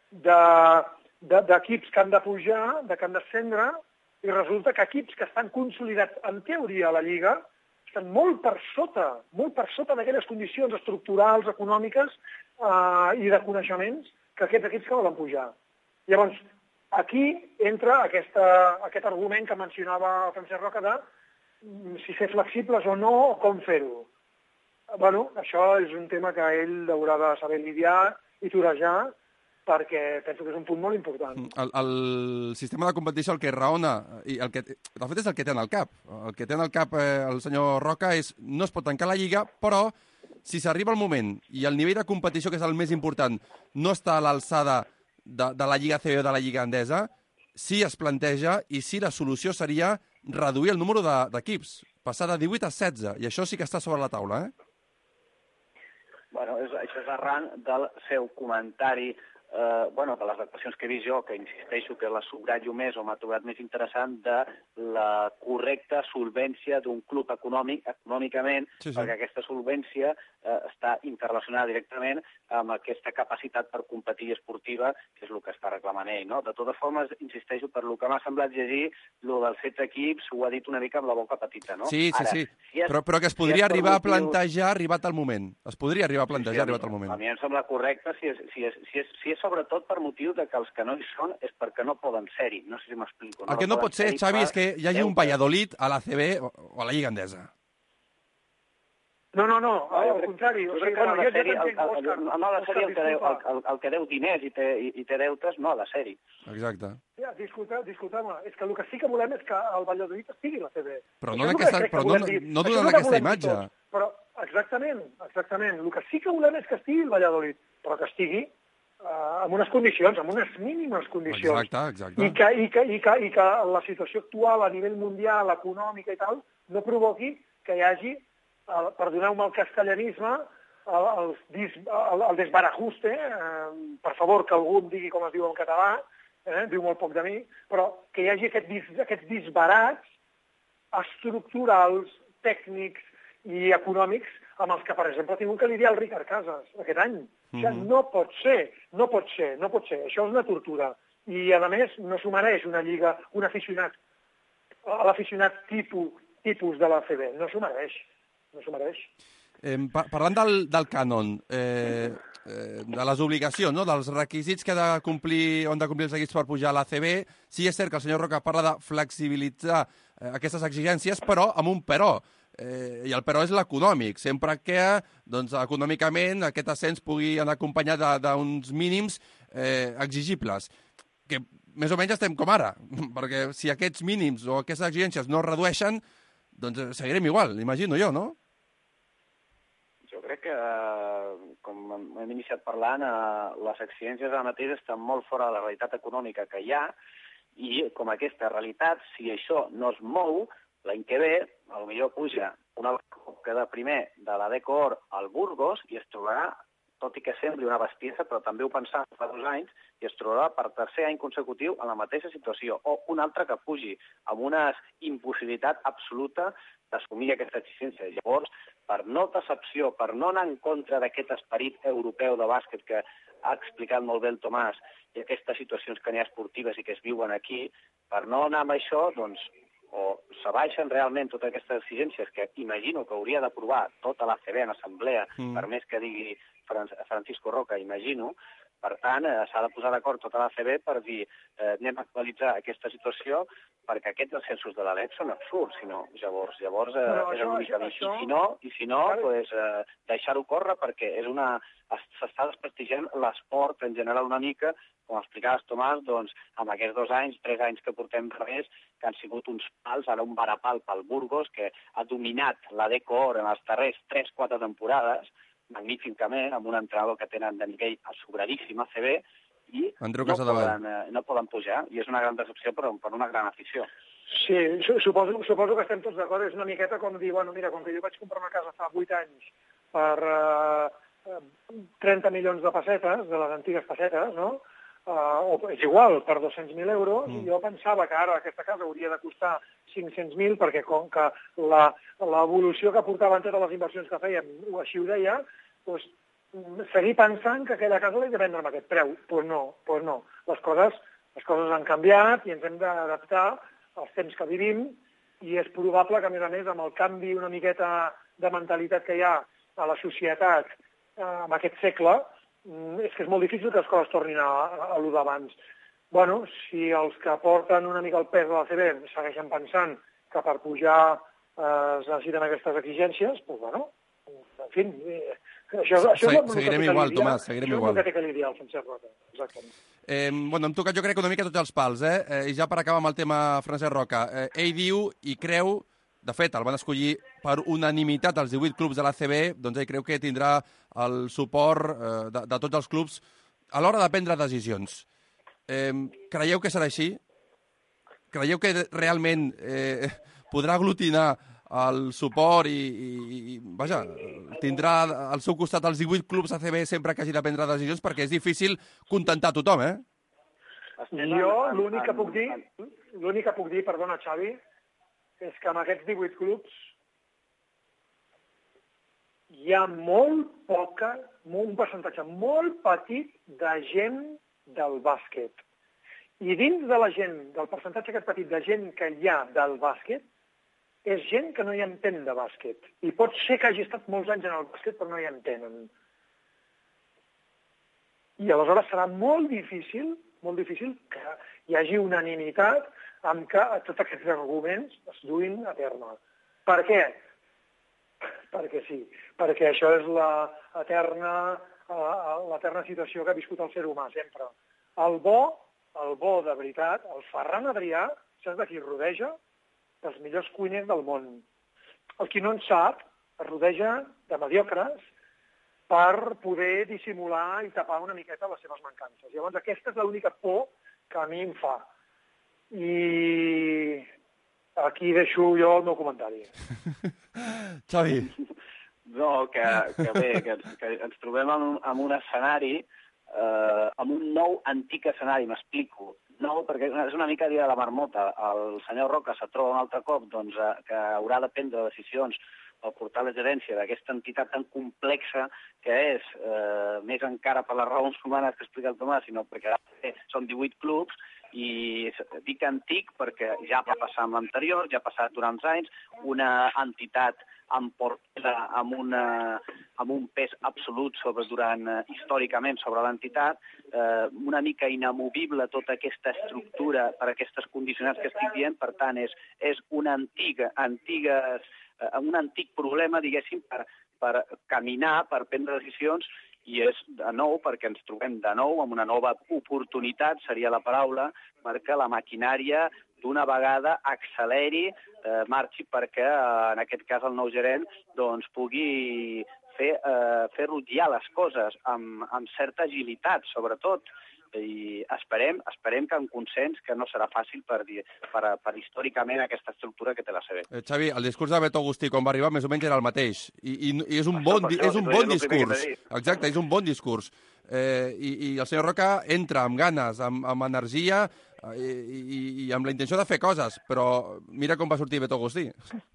M: d'equips que han de pujar, que han d'ascendre, i resulta que equips que estan consolidats en teoria a la Lliga estan molt per sota d'aquelles condicions estructurals, econòmiques i de coneixements que aquests equips que volen pujar. Llavors, aquí entra aquest argument que mencionava Francesc Roca de si ser flexibles o no, o com fer-ho. Bueno, això és un tema que ell haurà de saber lidiar i torejar, perquè penso que és un punt molt important.
A: El sistema de competició, el que raona, i de fet és el que té en el cap. El que té en el cap el senyor Roca és no es pot tancar la Lliga, però si s'arriba el moment i el nivell de competició, que és el més important, no està a l'alçada de la Lliga ACB o de la Lliga Endesa, sí es planteja i sí la solució seria reduir el número d'equips, passar de 18 a 16, i això sí que està sobre la taula,
J: Bueno, això és arran del seu comentari, de les actuacions que he vist jo, que insisteixo que la subratllo més o m'ha trobat més interessant, de la correcta solvència d'un club econòmicament, perquè aquesta solvència està interrelacionada directament amb aquesta capacitat per competir esportiva, que és el que està reclamant ell, no? De totes formes, insisteixo, per lo que m'ha semblat llegir, el dels 7 equips ho ha dit una mica amb la boca petita, no?
A: Sí. Però que es podria arribar a plantejar arribat al moment. Es podria arribar a plantejar arribat al moment.
J: A mi em sembla correcte si és sobretot per motiu de que els que no hi són és perquè no poden ser-hi. No sé si m'explico.
A: El que no pot ser, Xavi, és que hi hagi un Valladolid a l'ACB o a la Lliga Endesa.
M: No, al contrari.
J: El que deu diners i té deutes no ha de ser-hi.
A: Exacte.
M: Disculpeu-me, és que el que sí que volem és que el Valladolid estigui a la CB.
A: Però no donant aquesta imatge.
M: Però, exacte, Exactament. El que sí que volem és que estigui el Valladolid, però que estigui amb unes condicions, amb unes mínimes condicions.
A: Exacte.
M: I que la situació actual a nivell mundial, econòmica i tal, no provoqui que hi hagi, perdoneu-me el castellanisme, el desbarajuste, per favor que algú em digui com es diu en català, diu molt poc de mi, però que hi hagi aquests disbarats estructurals, tècnics i econòmics amb els que, per exemple, ha tingut que lidiar el Ricard Casas aquest any. O sigui, no pot ser. Això és una tortura. I, a més, no s'ho mereix una lliga, un aficionat, l'aficionat tipus de la CB. No s'ho mereix.
A: Parlant del cànon, de les obligacions, no? Dels requisits que han de complir els equips per pujar a l'ACB, sí és cert que el senyor Roca parla de flexibilitzar aquestes exigències, però amb un però. I el però és l'econòmic, sempre que econòmicament aquest ascens pugui anar acompanyat d'uns mínims exigibles, que més o menys estem com ara, perquè si aquests mínims o aquestes exigències no es redueixen, doncs seguirem igual, imagino jo, no?
J: Jo crec que, com hem iniciat parlant, les exigències ara mateix estan molt fora de la realitat econòmica que hi ha, i com aquesta realitat, si això no es mou, l'any que ve, potser puja una que de primer de la Decor al Burgos i es trobarà, tot i que sembli una bestiesa, però també ho pensava fa 2 anys, i es trobarà per tercer any consecutiu en la mateixa situació, o un altre que pugi amb una impossibilitat absoluta d'assumir aquesta exigència. Llavors, per no decepció, per no anar en contra d'aquest esperit europeu de bàsquet que ha explicat molt bé el Tomàs, i aquestes situacions que n'hi ha esportives i que es viuen aquí, per no anar amb això, doncs, o s'abaixen realment totes aquestes exigències que imagino que hauria d'aprovar tota l'ACB en assemblea, per més que digui Francisco Roca, imagino. Per tant, s'ha de posar d'acord tota l'ACB per dir anem a actualitzar aquesta situació perquè aquests ascensos de l'ALEC són absurds, llavors és l'únic camí. I si no, deixar-ho córrer perquè s'està desprestigiant l'esport en general una mica, com explicaves, Tomàs, doncs, amb aquests 2 anys, 3 anys que portem darrers, que han sigut uns pals, ara un varapal pel Burgos, que ha dominat la Decor en els darrers 3-4 temporades, magníficament, amb un entrenador que tenen de nivell sobradíssim a CB, i no poden pujar, i és una gran decepció per una gran afició.
M: Sí, suposo que estem tots d'acord, és una miqueta com dir, bueno, mira, com que jo vaig comprar una casa fa 8 anys per 30 milions de pessetes, de les antigues pessetes, no?, o és igual, per 200.000 euros, i jo pensava que ara aquesta casa hauria de costar 500.000, perquè com que l'evolució que portaven totes les inversions que fèiem així ho deia, doncs seguir pensant que aquella casa l'he de vendre amb aquest preu. Doncs no. Les coses han canviat i ens hem d'adaptar als temps que vivim, i és probable que, a més, amb el canvi una miqueta de mentalitat que hi ha a la societat en aquest segle, és que és molt difícil que les coses tornin a lo d'abans. Bueno, si els que porten una mica el pes de la CB segueixen pensant que per pujar es necessiten aquestes exigències, doncs, bueno, en fi,
A: seguirem igual, Tomàs, seguirem igual.
M: Això és el que té que lidiar el Francesc Roca, exactament.
A: Hem tocat, jo crec, una mica tots els pals, i ja per acabar amb el tema Francesc Roca. Ell diu i creu, de fet, el van escollir per unanimitat els 18 clubs de l'ACB, doncs ell creu que tindrà el suport de tots els clubs a l'hora de prendre decisions. Creieu que serà així? Creieu que realment podrà aglutinar el suport i vaja, tindrà al seu costat els 18 clubs ACB sempre que hagi de prendre decisions, perquè és difícil contentar tothom,
M: Jo l'únic que puc dir, perdona, Xavi, és que amb aquests 18 clubs hi ha un percentatge molt petit de gent del bàsquet. I dins de la gent, del percentatge aquest petit de gent que hi ha del bàsquet, és gent que no hi entén de bàsquet. I pot ser que hagi estat molts anys en el bàsquet, però no hi entenen. I aleshores serà molt difícil que hi hagi unanimitat amb que tots aquests arguments es duin a terme. Per què? Perquè sí, perquè això és l'eterna situació que ha viscut el ser humà sempre. El bo de veritat, el Ferran Adrià, saps de qui rodeja? Dels millors cuiners del món. El qui no en sap, es rodeja de mediocres per poder dissimular i tapar una miqueta les seves mancances. Llavors, aquesta és l'única por que a mi em fa. I aquí deixo jo el meu comentari.
A: Xavi.
J: No, que bé, que ens trobem en un escenari, amb un nou antic escenari, m'explico. Nou, perquè és una mica dia de la marmota. El senyor Roca se troba un altre cop que haurà de prendre decisions al portar la gerència d'aquesta entitat tan complexa que és, més encara per les raons humanes que explica el Tomàs, sinó perquè són 18 clubs, i dic antic perquè ja va passar amb l'anterior, ja ha passat durant anys, una entitat amb un pes absolut històricament sobre l'entitat, una mica inamovible tota aquesta estructura per aquestes condicionants que estic dient, per tant és un antic problema, diguéssim, per caminar, per prendre decisions, i és de nou perquè ens trobem de nou amb una nova oportunitat, seria la paraula, perquè la maquinària d'una vegada acceleri, marxi perquè, en aquest cas, el nou gerent pugui fer rutllar les coses amb certa agilitat, sobretot. I esperem que en consens, que no serà fàcil per històricament aquesta estructura que té la CB.
A: Xavi, el discurs de Beto Agustí quan va arribar més o menys era el mateix i és un bon discurs. Exacte, és un bon discurs. I el senyor Roca entra amb ganes, amb energia i amb la intenció de fer coses, però mira com va sortir Beto Agustí.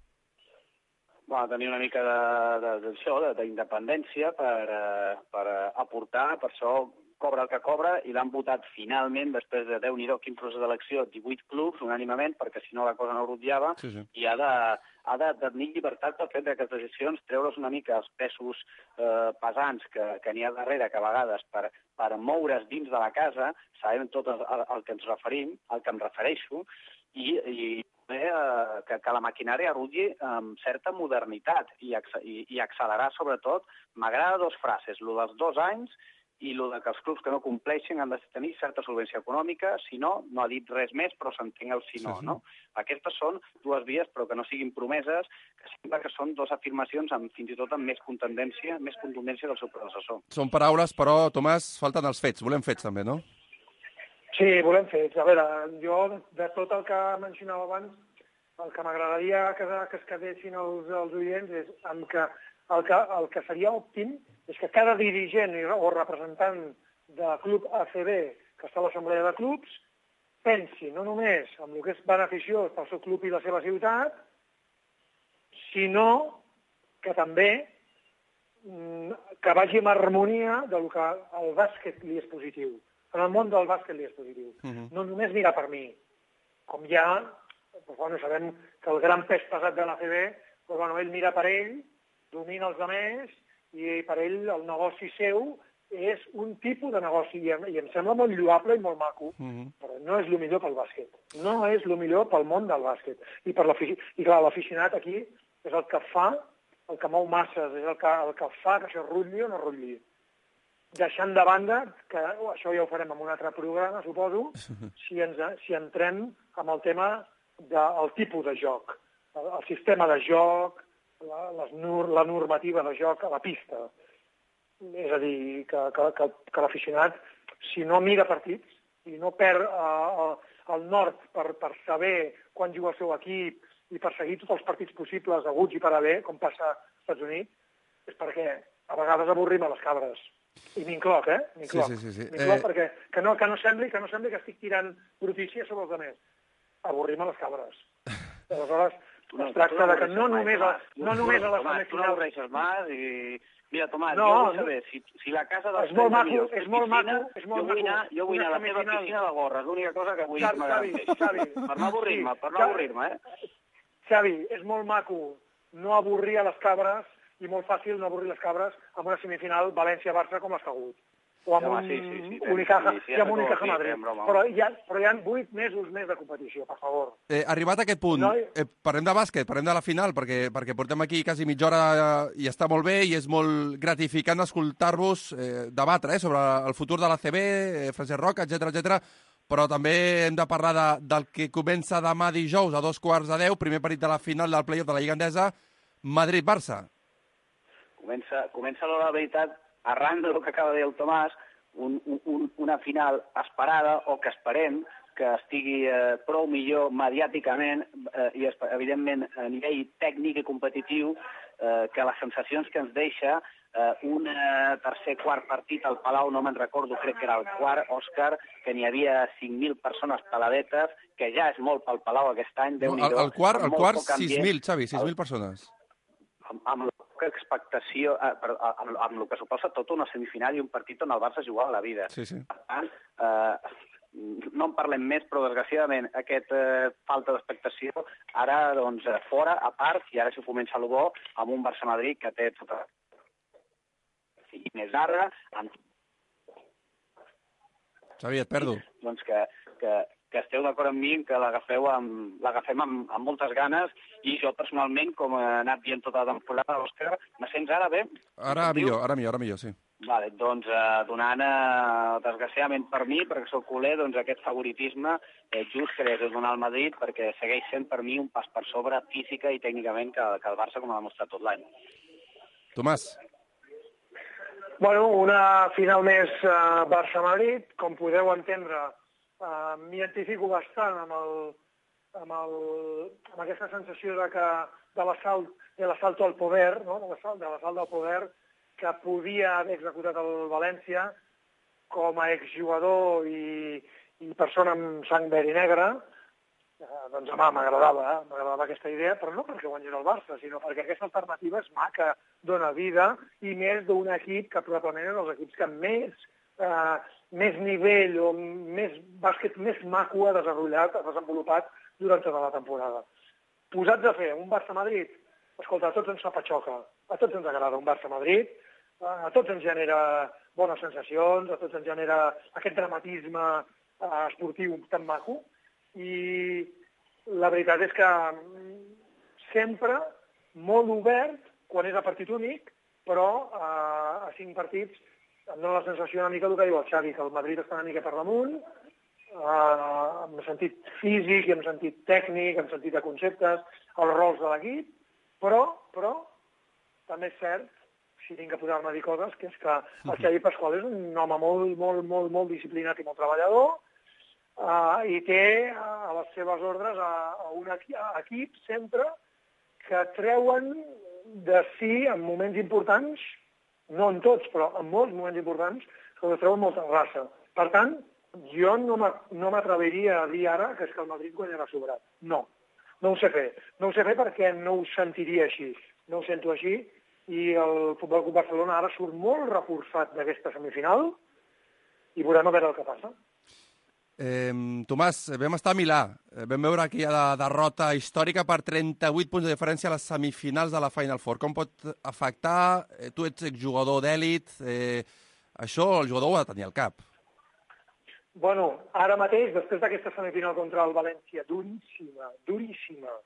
J: Va tenir una mica d'independència per aportar, per això cobra el que cobra, i l'han votat finalment, després de Déu-n'hi-do quin procés d'elecció, 18 clubs, unànimament, perquè si no la cosa no rotllava, i ha de tenir llibertat per prendre aquestes decisions, treure's una mica els pesos pesants que n'hi ha darrere, que a vegades per moure's dins de la casa, sabem tot el que ens referim, el que em refereixo, i que la maquinària rutlli amb certa modernitat i accelerar, sobretot. M'agrada dues frases, lo dels 2 anys i el que els clubs que no compleixin han de tenir certa solvència econòmica, si no, no ha dit res més, però s'entén el si no, no? Aquestes són dues vies, però que no siguin promeses, que sembla que són dues afirmacions fins i tot amb més contundència del seu predecessor.
A: Són paraules, però, Tomàs, falten els fets. Volem fets, també, no?
M: Sí, volem fets. A veure, jo, de tot el que mencionava abans, el que m'agradaria que es quedessin els oients és que el que seria òptim és que cada dirigent o representant de club ACB que està a l'assemblea de clubs pensi no només en el que és beneficiós pel seu club i la seva ciutat, sinó que també que vagi en harmonia del que al bàsquet li és positiu. En el món del bàsquet li és positiu. No només mirar per mi. Com ja, sabem que el gran pes pesat de l'ACB, ell mira per ell, domina els altres, i per ell el negoci seu és un tipus de negoci, i em sembla molt lloable i molt maco, però no és el millor pel bàsquet. No és el millor pel món del bàsquet. I clar, l'aficionat aquí és el que fa, el que mou masses, és el que fa que això rutlli o no rutlli. Deixant de banda, que això ja ho farem en un altre programa, suposo, si entrem amb el tema del tipus de joc, el sistema de joc, la normativa de joc a la pista. És a dir, que l'aficionat, si no mira partits i no perd el nord per saber quan juga el seu equip i per seguir tots els partits possibles aguts i per haver, com passa als Estats Units, és perquè a vegades avorrim a les cabres. I m'incloc, M'incloc. M'incloc perquè que no sembli que estic tirant brutícia sobre els altres. Avorrim a les cabres. Aleshores, es tracta de que no només a la final...
J: Tu no avorreixes més i... Mira, Tomàs, jo vull saber si la casa dels
M: és molt maco.
J: Jo vull anar a la teva piscina de gorra, és l'única cosa que vull m'agrada. Per no avorrir-me,
M: Xavi, és molt maco no avorrir a les cabres i molt fàcil no avorrir les cabres amb una semifinal València-Barça com l'ha hagut. O amb un Unicaja Madrid. Però hi ha 8 mesos més de competició, per favor.
A: Arribat a aquest punt, parlem de bàsquet, parlem de la final, perquè portem aquí quasi mitja hora i està molt bé i és molt gratificant escoltar-vos debatre sobre el futur de l'ACB, Francesc Roca, etc. Però també hem de parlar del que comença demà dijous a 2:15, primer partit de la final del play-off de la Lliga Endesa, Madrid-Barça.
J: Comença la veritat, arran del que acaba de dir el Tomàs, una final esperada o que esperem que estigui prou millor mediàticament i, evidentment, a nivell tècnic i competitiu que les sensacions que ens deixa un tercer, quart partit al Palau, no me'n recordo, crec que era el quart, Òscar, que n'hi havia 5.000 persones paladetes, que ja és molt pel Palau aquest any.
A: El quart 6.000, Xavi, 6.000 persones.
J: Amb la poca expectació, amb el que suposa tota una semifinal i un partit on el Barça jugava la vida.
A: Sí.
J: Per tant, no en parlem més, però desgraciadament aquesta falta d'expectació ara, doncs, fora, a part, i ara s'ho comença el bo, amb un Barça-Madrid que té tota... I més ara...
A: Xavi, et perdo.
J: Doncs que esteu d'acord amb mi que l'agafem amb moltes ganes i jo personalment, com he anat dient tota la temporada, Òscar, me sents ara bé?
A: Ara millor, sí.
J: Vale, doncs donant, desgraciadament per mi, perquè soc culer, doncs aquest favoritisme just que li he de donar al Madrid perquè segueix sent per mi un pas per sobre física i tècnicament que el Barça, com ha demostrat tot l'any.
A: Tomàs.
M: Bueno, una final més Barça-Madrid, com podeu entendre, m'identifico bastant amb aquesta sensació de l'assalt al poder, no? de l'assalt al poder que podia haver executat el València com a exjugador i persona amb sang verd i negre. Doncs a m'agradava aquesta idea, però no perquè guanyés el Barça, sinó perquè aquesta alternativa és maca, dona vida, i més d'un equip que probablement és els equips que més nivell o més bàsquet més maco ha desenvolupat durant tota la temporada. Posats a fer un Barça-Madrid, escolta, a tots ens fa patxoca, a tots ens agrada un Barça-Madrid, a tots ens genera bones sensacions, a tots ens genera aquest dramatisme esportiu tan maco, i la veritat és que sempre molt obert quan és a partit únic, però a 5 partits em dóna la sensació una mica del que diu el Xavi, que el Madrid està una mica per damunt, en sentit físic, en sentit tècnic, en sentit de conceptes, els rols de l'equip, però també és cert, si tinc que posar-me a dir coses, que és que el Xavi Pasqual és un home molt disciplinat i molt treballador, i té a les seves ordres un equip sempre que treuen de si en moments importants, no en tots, però en molts moments importants, que treuen molta raça. Per tant, jo no m'atreviria a dir ara que és que el Madrid guanyarà sobrat. No ho sé fer. No ho sé fer perquè no ho sentiria així. No ho sento així i el Futbol Club Barcelona ara surt molt reforçat d'aquesta semifinal i veurem a veure el que passa.
A: Tomàs, vam estar a Milà, vam veure aquella derrota històrica per 38 punts de diferència a les semifinals de la Final Four. Com pot afectar? Tu ets exjugador d'èlit, això el jugador ho ha de tenir al cap.
M: Bueno, ara mateix, després d'aquesta semifinal contra el València, duríssima,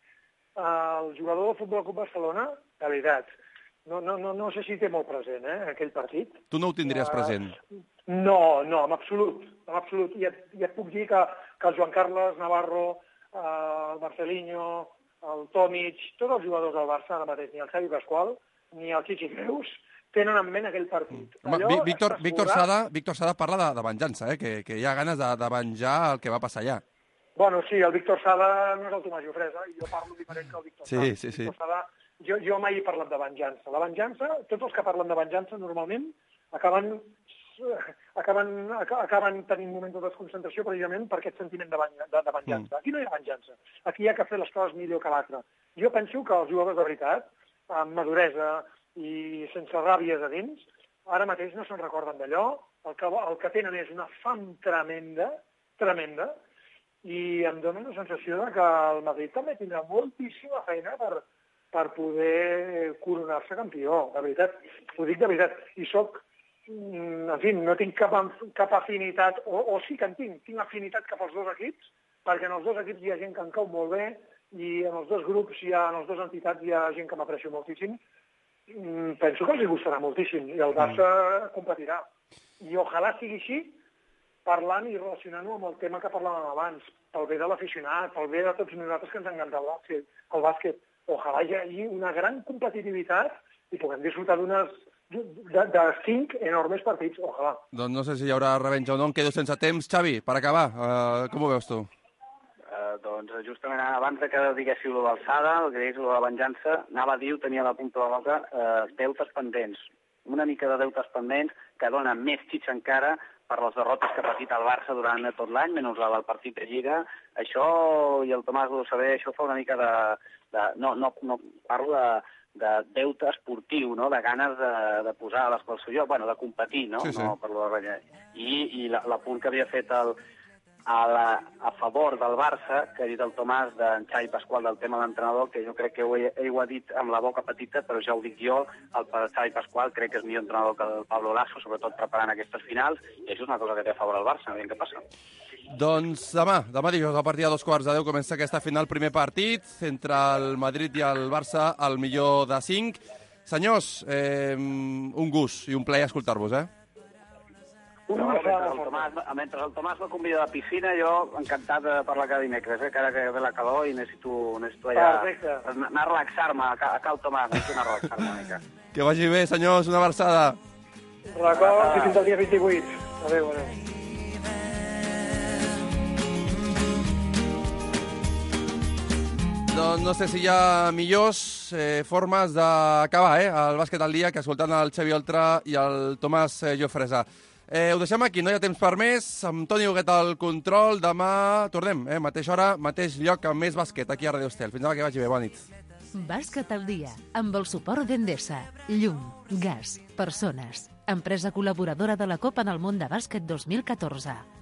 M: el jugador del Futbol Club Barcelona, de veritat, no sé si té molt present, aquell partit.
A: Tu no ho tindries present?
M: No, en absolut. I et puc dir que el Joan Carles Navarro, el Marcelinho, el Tomic, tots els jugadors del Barça ara mateix, ni el Xavi Pasqual, ni el Chichi Creus, tenen en ment aquell partit.
A: Víctor Sada parla de venjança, que hi ha ganes de venjar el que va passar allà.
M: Bueno, sí, el Víctor Sada no és el Tomàs Jofresa, i jo parlo diferent que el Víctor Sada.
A: Sí.
M: Víctor Sada, jo mai he parlat de venjança. La venjança, tots els que parlen de venjança normalment acaben tenint moments de desconcentració precisament per aquest sentiment de venjança. Aquí no hi ha venjança. Aquí hi ha que fer les coses millor que l'altre. Jo penso que els jugadors de veritat, amb maduresa i sense ràbies a dins, ara mateix no se'n recorden d'allò. El que tenen és una fam tremenda, i em dóna la sensació que el Madrid també tindrà moltíssima feina per poder coronar-se campió, de veritat. Ho dic de veritat. I en fi, no tinc cap afinitat, o sí que en tinc afinitat cap als dos equips, perquè en els dos equips hi ha gent que en cau molt bé i en els dos grups, en les dues entitats hi ha gent que m'aprecio moltíssim. Penso que els gustarà moltíssim i el Barça competirà. I ojalà sigui així, parlant i relacionant-ho amb el tema que parlàvem abans, pel bé de l'aficionat, pel bé de tots nosaltres que ens encanta el bàsquet. Ojalà hi hagi una gran competitivitat i puguem disfrutar de 5 enormes partits, ojalà.
A: Doncs no sé si hi haurà revenja o no, em quedo sense temps. Xavi, per acabar, com ho veus tu?
J: Doncs justament abans que diguéssiu l'alçada, el que diguéssiu la venjança, anava a dir, tenia a la punta de la boca, deutes pendents. Una mica de deutes pendents que donen més xitxa encara per les derrotes que ha patit el Barça durant tot l'any, menys la del partit de Lliga. Això, i el Tomàs ho saber, això fa una mica de no parlo de deute esportiu, no? De ganes de posar les coses jo, bueno, de competir, no?
A: Sí.
J: No parlo de guanyar. I l'apunt que havia fet a favor del Barça, que ha dit el Tomàs d'en Xavi Pasqual del tema de l'entrenador, que jo crec que ell ho ha dit amb la boca petita, però ja ho dic jo, el Xavi Pasqual crec que és millor entrenador que el Pablo Lasso, sobretot preparant aquestes finals, i això és una cosa que té a favor el Barça, aviam què passa.
A: Doncs demà dijous, a partir de 2:15 comença aquesta final, primer partit, entre el Madrid i el Barça, el millor de 5. Senyors, un gust i un plaer escoltar-vos,
J: Mentre el Tomàs me convida a la piscina, jo encantat de parlar cada dimecres, que ara que ve la calor i necessito allà anar a relaxar-me, a cal Tomàs, necessito anar a relaxar-me una mica.
A: Que vagi bé, senyors, una abraçada.
M: Record, fins al dia 28. Adéu.
A: Doncs no sé si hi ha millors formes d'acabar el bàsquet al dia que escoltant el Xavi Oltra i el Tomàs Llofresa. Ho deixem aquí, no hi ha temps per més. Amb Toni Huguet al control. Demà tornem, mateixa hora, mateix lloc, amb més bàsquet, aquí a Radio Estel. Fins demà, que vagi bé, bona nit.
C: Bàsquet al dia, amb el suport d'Endesa. Llum, gas, persones. Empresa col·laboradora de la Copa del Món de Bàsquet 2014.